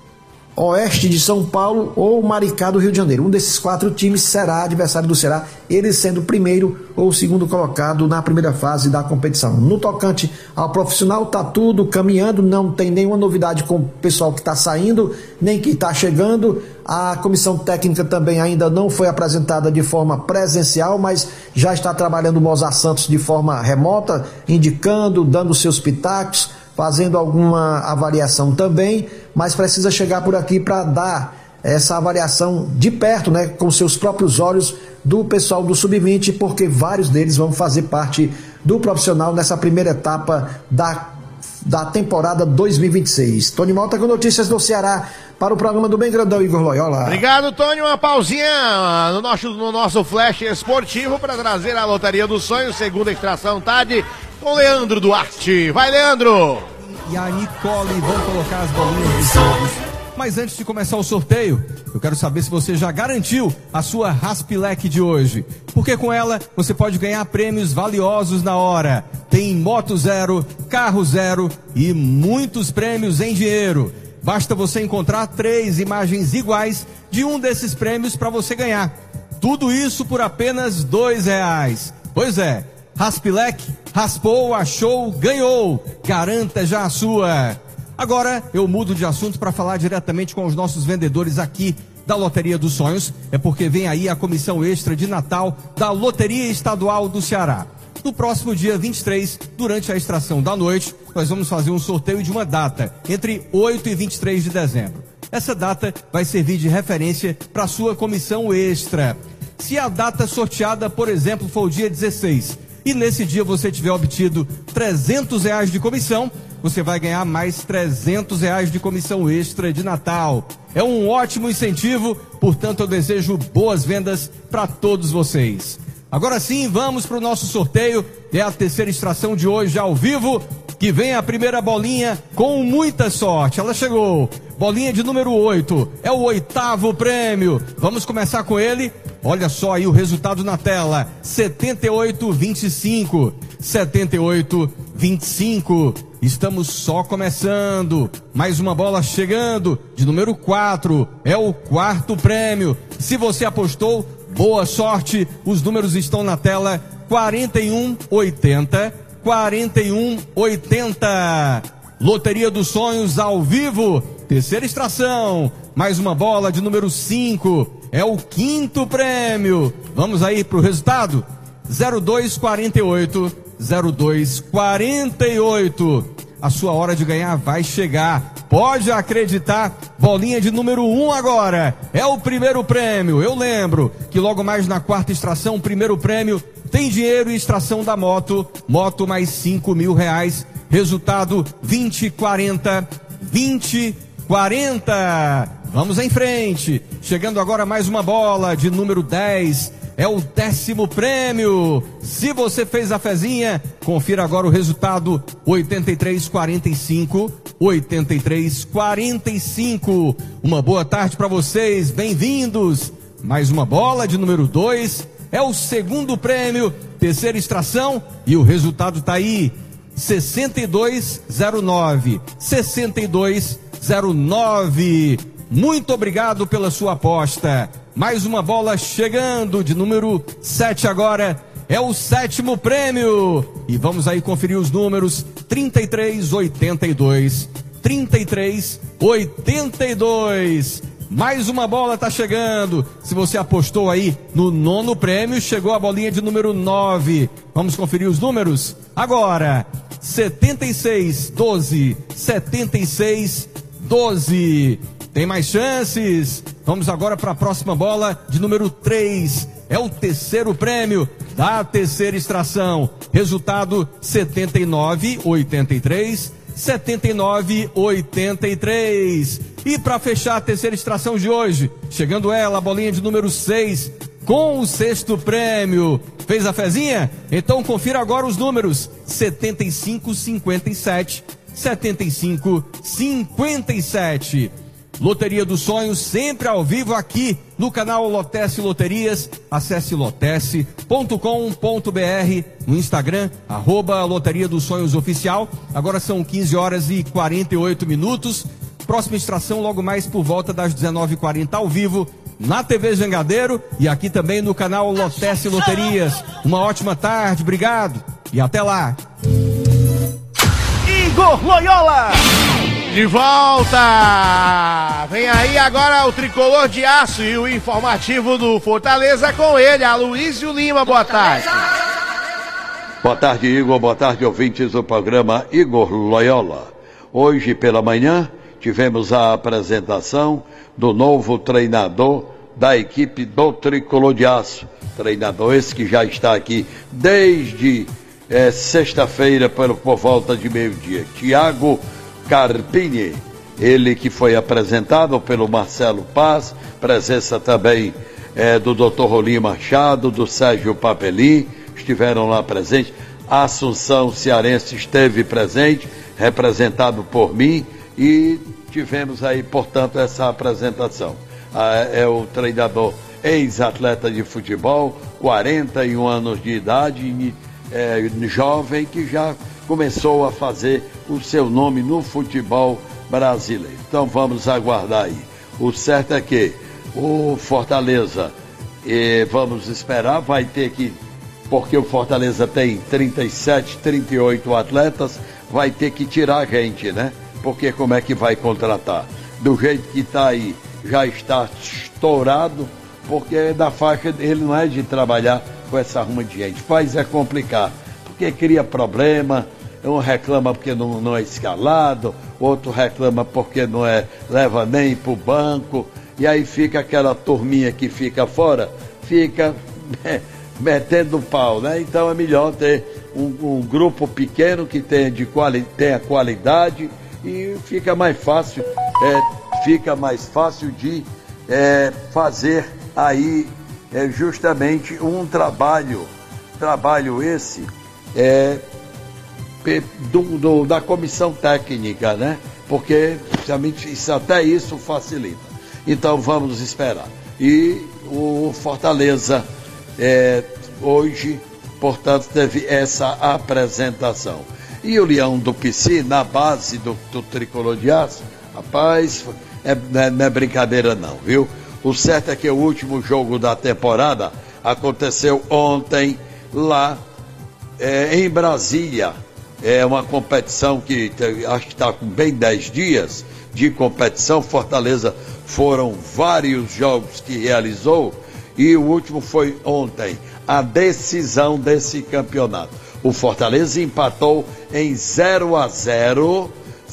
Oeste de São Paulo ou Maricá do Rio de Janeiro. Um desses 4 times será adversário do Ceará, ele sendo o primeiro ou o segundo colocado na primeira fase da competição. No tocante ao profissional, está tudo caminhando, não tem nenhuma novidade com o pessoal que está saindo, nem que está chegando. A comissão técnica também ainda não foi apresentada de forma presencial, mas já está trabalhando o Mozart Santos de forma remota, indicando, dando seus pitacos, fazendo alguma avaliação também, mas precisa chegar por aqui para dar essa avaliação de perto, né, com seus próprios olhos, do pessoal do Sub-20, porque vários deles vão fazer parte do profissional nessa primeira etapa da temporada 2026. Tony Malta com notícias do Ceará para o programa do Bem Grandão, Igor Loyola. Obrigado, Tony. Uma pausinha no nosso flash esportivo para trazer a Loteria dos Sonhos, segunda extração tarde, com Leandro Duarte. Vai, Leandro! E a Nicole vão colocar as bolinhas dos sonhos. Mas antes de começar o sorteio, eu quero saber se você já garantiu a sua Raspilec de hoje. Porque com ela você pode ganhar prêmios valiosos na hora. Tem moto zero, carro zero e muitos prêmios em dinheiro. Basta você encontrar 3 imagens iguais de um desses prêmios para você ganhar. Tudo isso por apenas R$2. Pois é, Raspilec, raspou, achou, ganhou. Garanta já a sua. Agora eu mudo de assunto para falar diretamente com os nossos vendedores aqui da Loteria dos Sonhos. É porque vem aí a comissão extra de Natal da Loteria Estadual do Ceará. No próximo dia 23, durante a extração da noite, nós vamos fazer um sorteio de uma data, entre 8 e 23 de dezembro. Essa data vai servir de referência para a sua comissão extra. Se a data sorteada, por exemplo, for o dia 16, e nesse dia você tiver obtido R$300 de comissão, você vai ganhar mais R$300 de comissão extra de Natal. É um ótimo incentivo, portanto eu desejo boas vendas para todos vocês. Agora sim, vamos para o nosso sorteio. É a terceira extração de hoje ao vivo, que vem a primeira bolinha com muita sorte. Ela chegou. Bolinha de número 8. É o 8º prêmio. Vamos começar com ele. Olha só aí o resultado na tela. 7825. 7825. Estamos só começando. Mais uma bola chegando, de número 4. É o 4º prêmio. Se você apostou, boa sorte. Os números estão na tela. 4180. 4180. Loteria dos Sonhos ao vivo. Terceira extração. Mais uma bola de número 5. É o 5º prêmio. Vamos aí pro resultado. 0248. 0248. A sua hora de ganhar vai chegar. Pode acreditar. Bolinha de número 1 agora. É o primeiro prêmio. Eu lembro que logo mais na 4ª extração, o primeiro prêmio tem dinheiro e extração da moto. Moto mais R$5.000. Resultado 2040. 2040. 40. Vamos em frente. Chegando agora mais uma bola de número 10. É o 10º prêmio. Se você fez a fezinha, confira agora o resultado. 83-45. 83-45. Uma boa tarde para vocês. Bem-vindos. Mais uma bola de número 2. É o 2º prêmio. Terceira extração. E o resultado tá aí. 6209. 6209. Muito obrigado pela sua aposta. Mais uma bola chegando de número 7 agora. É o 7º prêmio. E vamos aí conferir os números. 3382. 3382. Mais uma bola tá chegando. Se você apostou aí no 9º prêmio, chegou a bolinha de número 9. Vamos conferir os números? Agora, 7612. 7612. Tem mais chances. Vamos agora para a próxima bola de número 3. É o 3º prêmio da terceira extração. Resultado 7983. 7983. E para fechar a terceira extração de hoje, chegando ela, a bolinha de número 6, com o 6º prêmio. Fez a fezinha? Então confira agora os números. 7557. 7557. Loteria dos Sonhos, sempre ao vivo aqui no canal Lotece Loterias. Acesse lotece.com.br, no Instagram, @Loteria dos Sonhos Oficial. Agora são 15h48. Próxima extração logo mais por volta das 19h40 ao vivo, na TV Jangadeiro e aqui também no canal Lotece Loterias. Uma ótima tarde, obrigado e até lá. Igor Loyola! De volta! Vem aí agora o Tricolor de Aço e o informativo do Fortaleza com ele, Aloysio Lima. Boa tarde. Boa tarde, Igor. Boa tarde, ouvintes do programa Igor Loyola. Hoje pela manhã tivemos a apresentação do novo treinador da equipe do Tricolor de Aço. Treinador esse que já está aqui desde sexta-feira por volta de meio-dia. Thiago Carpini, ele que foi apresentado pelo Marcelo Paz, presença também do Dr. Rolim Machado, do Sérgio Papelim, estiveram lá presentes. A Assunção Cearense esteve presente, representado por mim, e tivemos aí, portanto, essa apresentação. É o treinador ex-atleta de futebol, 41 anos de idade, jovem, que já começou a fazer o seu nome no futebol brasileiro. Então vamos aguardar aí. O certo é que o Fortaleza, vamos esperar, vai ter que, porque o Fortaleza tem 37, 38 atletas, vai ter que tirar gente, né? Porque como é que vai contratar? Do jeito que está aí, já está estourado, porque da faixa ele não é de trabalhar com essa ruma de gente. Faz é complicar, porque cria problema. Um reclama porque não é escalado, outro reclama porque não leva nem para o banco, e aí fica aquela turminha que fica fora, fica metendo pau, né? Então é melhor ter um grupo pequeno que tenha qualidade, e fica mais fácil de fazer aí justamente um trabalho esse da comissão técnica, né? Porque até isso facilita. Então vamos esperar. E o Fortaleza hoje, portanto, teve essa apresentação. E o Leão do Pici, na base do Tricolor de Aço, rapaz, não é brincadeira não, viu? O certo é que o último jogo da temporada aconteceu ontem lá em Brasília. É uma competição que acho que está com bem 10 dias de competição. Fortaleza, foram vários jogos que realizou, e o último foi ontem, a decisão desse campeonato. O Fortaleza empatou em 0-0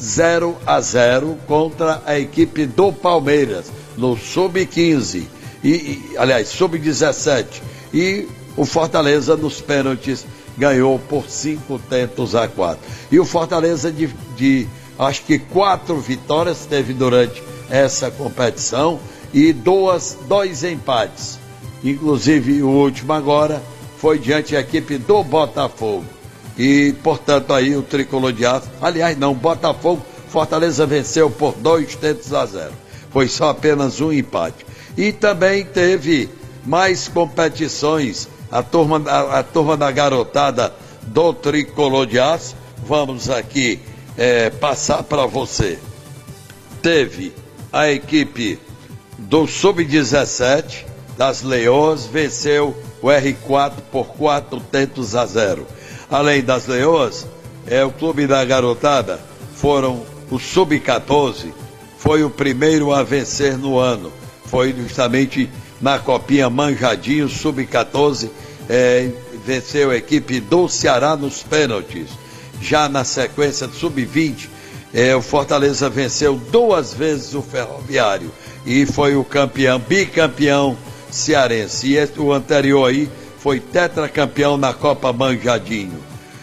contra a equipe do Palmeiras, no Sub-15, aliás, Sub-17, e o Fortaleza nos pênaltis ganhou por 5-4. E o Fortaleza de acho que 4 vitórias teve durante essa competição e dois empates. Inclusive o último agora foi diante da equipe do Botafogo. E, portanto, aí o Tricolor de Aço, aliás, não, Botafogo, Fortaleza venceu por 2-0. Foi só apenas um empate. E também teve mais competições, a turma da garotada do Tricolor de Aço. Vamos aqui passar para você. Teve a equipe do Sub-17 das Leoas, venceu o R4 por 4-0. Além das Leoas, o clube da garotada foram o Sub-14, foi o primeiro a vencer no ano. Foi justamente na Copinha Manjadinho, Sub-14, venceu a equipe do Ceará nos pênaltis. Já na sequência do Sub-20, o Fortaleza venceu 2 vezes o Ferroviário e foi o bicampeão cearense. E o anterior aí foi tetracampeão na Copa Manjadinho.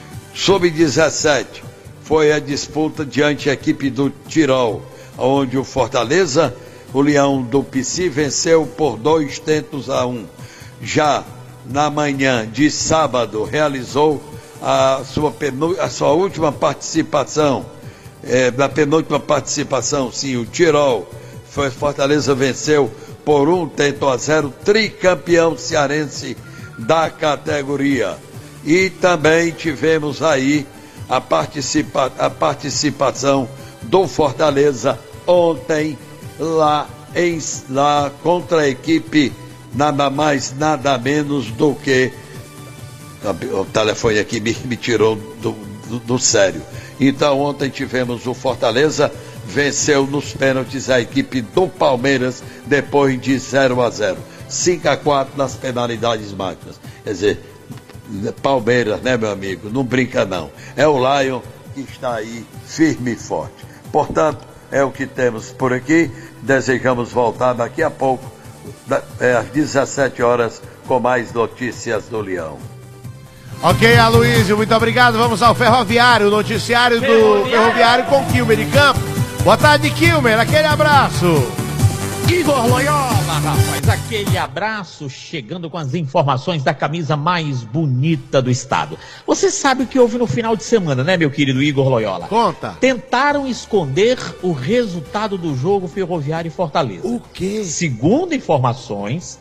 Sub-17 foi a disputa diante da equipe do Tirol, onde o Fortaleza, o Leão do Pici, venceu por 2-1. Já na manhã de sábado realizou a sua última participação, na penúltima participação, sim, o Tirol. Fortaleza venceu por 1-0, tricampeão cearense da categoria. E também tivemos aí a participação do Fortaleza ontem lá contra a equipe nada mais, nada menos do que... O telefone aqui me tirou do sério. Então ontem tivemos o Fortaleza, venceu nos pênaltis a equipe do Palmeiras depois de 0-0. 5-4 nas penalidades máximas. Quer dizer, Palmeiras, né, meu amigo? Não brinca não. É o Lion que está aí firme e forte. Portanto, é o que temos por aqui. Desejamos voltar daqui a pouco, às 17 horas, com mais notícias do Leão. Ok, Aloysio, muito obrigado. Vamos ao Ferroviário, o noticiário do Ferroviário com Kilmer de Campo. Boa tarde, Kilmer, aquele abraço. Igor Loyola, rapaz, aquele abraço, chegando com as informações da camisa mais bonita do estado. Você sabe o que houve no final de semana, né, meu querido Igor Loyola? Conta. Tentaram esconder o resultado do jogo Ferroviário e Fortaleza. O quê? Segundo informações,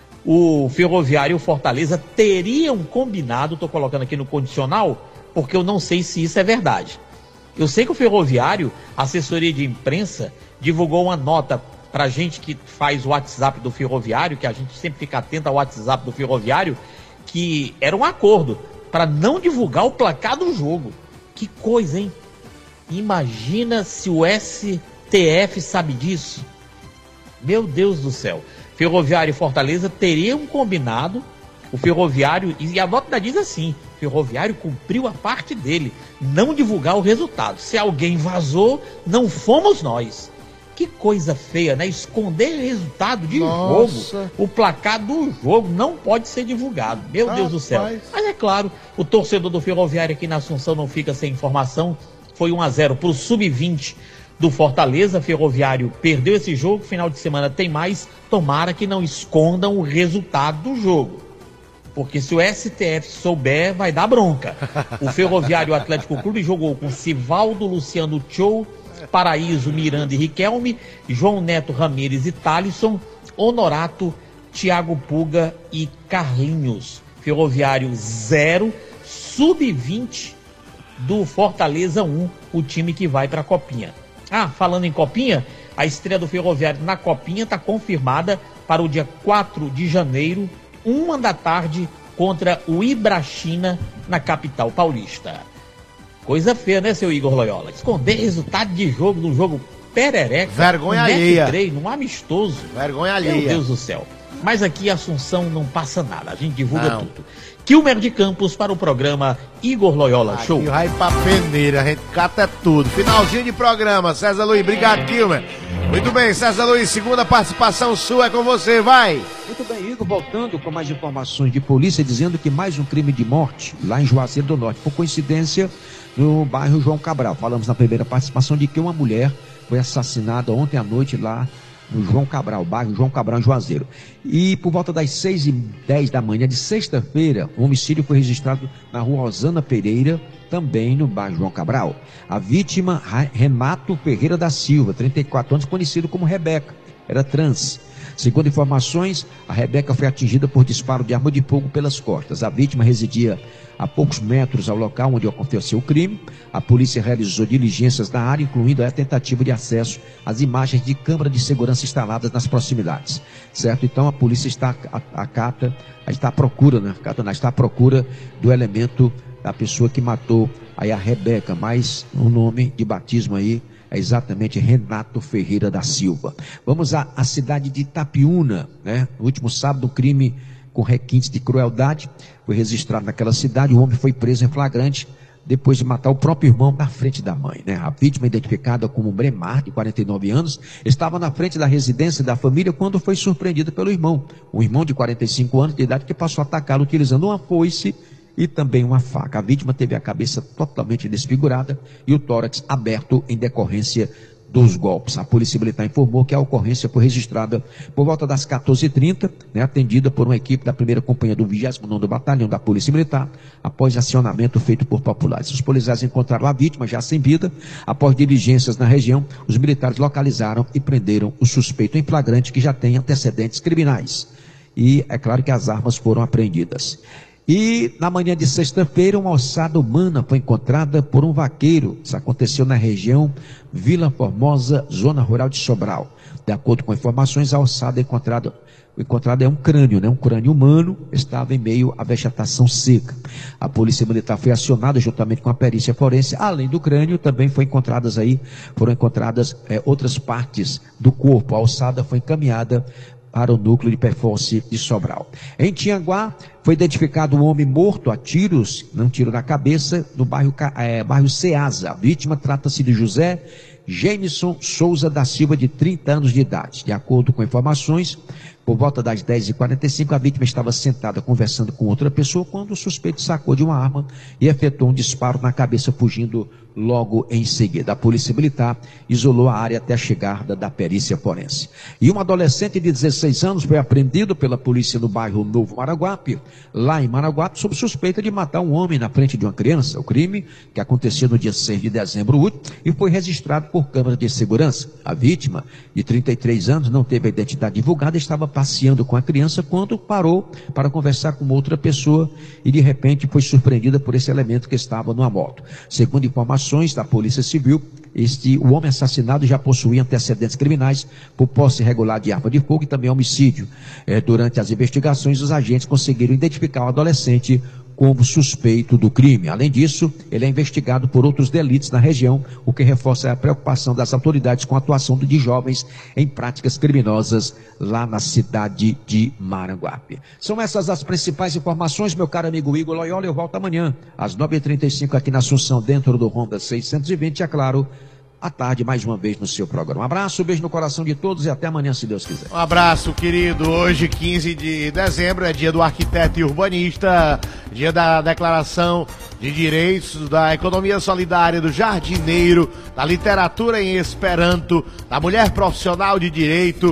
o Ferroviário e o Fortaleza teriam combinado, estou colocando aqui no condicional, porque eu não sei se isso é verdade. Eu sei que o Ferroviário, a assessoria de imprensa, divulgou uma nota pra gente que faz o WhatsApp do Ferroviário, que a gente sempre fica atento ao WhatsApp do Ferroviário, que era um acordo para não divulgar o placar do jogo. Que coisa, hein? Imagina se o STF sabe disso. Meu Deus do céu. Ferroviário e Fortaleza teriam combinado, o Ferroviário, e a nota diz assim, o Ferroviário cumpriu a parte dele, não divulgar o resultado. Se alguém vazou, não fomos nós. Que coisa feia, né? Esconder resultado de jogo, o placar do jogo não pode ser divulgado. Meu Deus do céu. Mas é claro, o torcedor do Ferroviário aqui na Assunção não fica sem informação. Foi 1-0 para o Sub-20 do Fortaleza. Ferroviário perdeu esse jogo, final de semana tem mais. Tomara que não escondam o resultado do jogo, porque se o STF souber, vai dar bronca. O Ferroviário Atlético Clube jogou com Sivaldo, Luciano Tchou, Paraíso, Miranda e Riquelme, João Neto, Ramires e Thalisson, Honorato, Thiago Puga e Carlinhos. Ferroviário 0, Sub-20 do Fortaleza 1, o time que vai para a Copinha. Falando em Copinha, a estreia do Ferroviário na Copinha está confirmada para o dia 4 de janeiro, 1 da tarde, contra o Ibrachina, na capital paulista. Coisa feia, né, seu Igor Loyola? Esconder resultado de jogo, num jogo perereca. Vergonha alheia. Num amistoso. Vergonha alheia. Meu Deus do céu. Mas aqui Assunção não passa nada, a gente divulga tudo. Kilmer de Campos para o programa Igor Loyola Show. Aqui vai pra peneira, a gente cata tudo. Finalzinho de programa, César Luiz. Obrigado, Kilmer. Muito bem, César Luiz, segunda participação sua é com você, vai. Muito bem, Igor. voltando com mais informações de polícia, dizendo que mais um crime de morte lá em Juazeiro do Norte, por coincidência, no bairro João Cabral. Falamos na primeira participação de que uma mulher foi assassinada ontem à noite lá no João Cabral, bairro João Cabral, em Juazeiro. E por volta das 6h10 da manhã de sexta-feira, um homicídio foi registrado na rua Rosana Pereira, também no bairro João Cabral. A vítima, Renato Ferreira da Silva, 34 anos, conhecido como Rebeca, era trans. Segundo informações, a Rebeca foi atingida por disparo de arma de fogo pelas costas. A vítima residia a poucos metros ao local onde aconteceu o crime. A polícia realizou diligências na área, incluindo a tentativa de acesso às imagens de câmera de segurança instaladas nas proximidades. Certo? Então a polícia está à procura, né? Está à procura do elemento da pessoa que matou aí a Rebeca, mas o nome de batismo aí é exatamente Renato Ferreira da Silva. Vamos à cidade de Itapiúna, né? No último sábado, um crime com requintes de crueldade foi registrado naquela cidade. O homem foi preso em flagrante depois de matar o próprio irmão na frente da mãe, né? A vítima, identificada como Bremar, de 49 anos, estava na frente da residência da família quando foi surpreendida pelo irmão. Um irmão de 45 anos de idade que passou a atacá-lo utilizando uma foice e também uma faca. A vítima teve a cabeça totalmente desfigurada e o tórax aberto em decorrência dos golpes. A Polícia Militar informou que a ocorrência foi registrada por volta das 14h30, né, atendida por uma equipe da 1ª Companhia do 29º Batalhão da Polícia Militar, após acionamento feito por populares. Os policiais encontraram a vítima já sem vida. Após diligências na região, os militares localizaram e prenderam o suspeito em flagrante, que já tem antecedentes criminais. E é claro que as armas foram apreendidas. E na manhã de sexta-feira, uma ossada humana foi encontrada por um vaqueiro. Isso aconteceu na região Vila Formosa, zona rural de Sobral. De acordo com informações, a ossada encontrada é um crânio, né? Um crânio humano, estava em meio à vegetação seca. A Polícia Militar foi acionada juntamente com a perícia forense. Além do crânio, também foram encontradas outras partes do corpo. A ossada foi encaminhada para o núcleo de perforce de Sobral. Em Tianguá, foi identificado um homem morto a tiros, um tiro na cabeça, no bairro Ceasa. A vítima trata-se de José Jameson Souza da Silva, de 30 anos de idade. De acordo com informações, por volta das 10h45, a vítima estava sentada conversando com outra pessoa quando o suspeito sacou de uma arma e efetuou um disparo na cabeça, fugindo logo em seguida. A Polícia Militar isolou a área até a chegada da perícia forense. E um adolescente de 16 anos foi apreendido pela polícia no bairro Novo Maraguape, lá em Maraguape, sob suspeita de matar um homem na frente de uma criança. O crime, que aconteceu no dia 6 de dezembro último, e foi registrado por câmera de segurança. A vítima, de 33 anos, não teve a identidade divulgada, estava passeando com a criança quando parou para conversar com outra pessoa e de repente foi surpreendida por esse elemento que estava numa moto. Segundo informações da Polícia Civil, o homem assassinado já possuía antecedentes criminais por posse irregular de arma de fogo e também homicídio. Durante as investigações, os agentes conseguiram identificar o adolescente como suspeito do crime. Além disso, ele é investigado por outros delitos na região, o que reforça a preocupação das autoridades com a atuação de jovens em práticas criminosas lá na cidade de Maranguape. São essas as principais informações, meu caro amigo Igor Loyola. Eu volto amanhã, às 9h35, aqui na Assunção, dentro do Honda 620, é claro, à tarde, mais uma vez no seu programa. Um abraço, beijo no coração de todos e até amanhã, se Deus quiser. Um abraço, querido. Hoje, 15 de dezembro, é dia do arquiteto e urbanista, dia da declaração de direitos, da economia solidária, do jardineiro, da literatura em Esperanto, da mulher profissional de direito.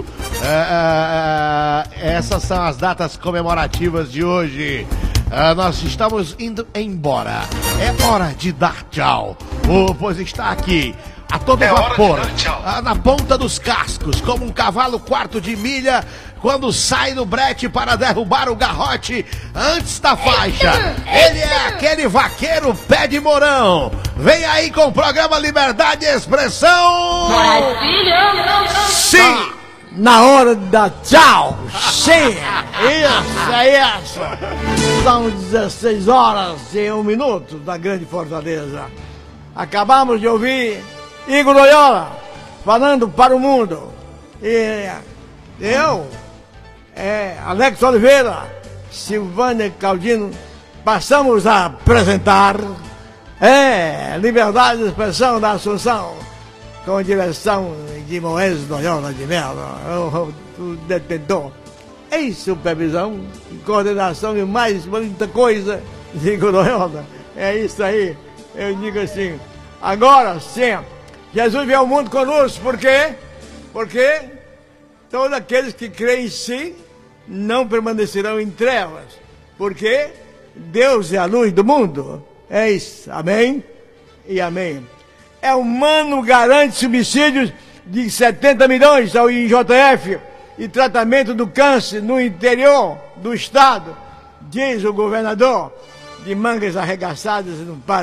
Essas são as datas comemorativas de hoje. Nós estamos indo embora. É hora de dar tchau. Pois está aqui a todo vapor, na ponta dos cascos, como um cavalo quarto de milha, quando sai do brete para derrubar o garrote antes da faixa. Ele é aquele vaqueiro pé de morão. Vem aí com o programa Liberdade de Expressão. Sim! Na hora de dar tchau. Sim! Isso. São 16 horas e 1 minuto da Grande Fortaleza. Acabamos de ouvir Igor Loyola falando para o mundo. E eu, Alex Oliveira, Silvânia Caldino, passamos a apresentar Liberdade de Expressão da Assunção, com direção de Moés Loyola de Mello, o detentor. em supervisão, em coordenação e mais muita coisa, digo Loyola. É isso aí. Eu digo assim, agora sim, Jesus veio ao mundo conosco, por quê? Porque todos aqueles que creem em si não permanecerão em trevas, porque Deus é a luz do mundo. É isso, amém e amém. É humano, garante subsídios de 70 milhões ao IJF e tratamento do câncer no interior do estado, diz o governador, de mangas arregaçadas e não para.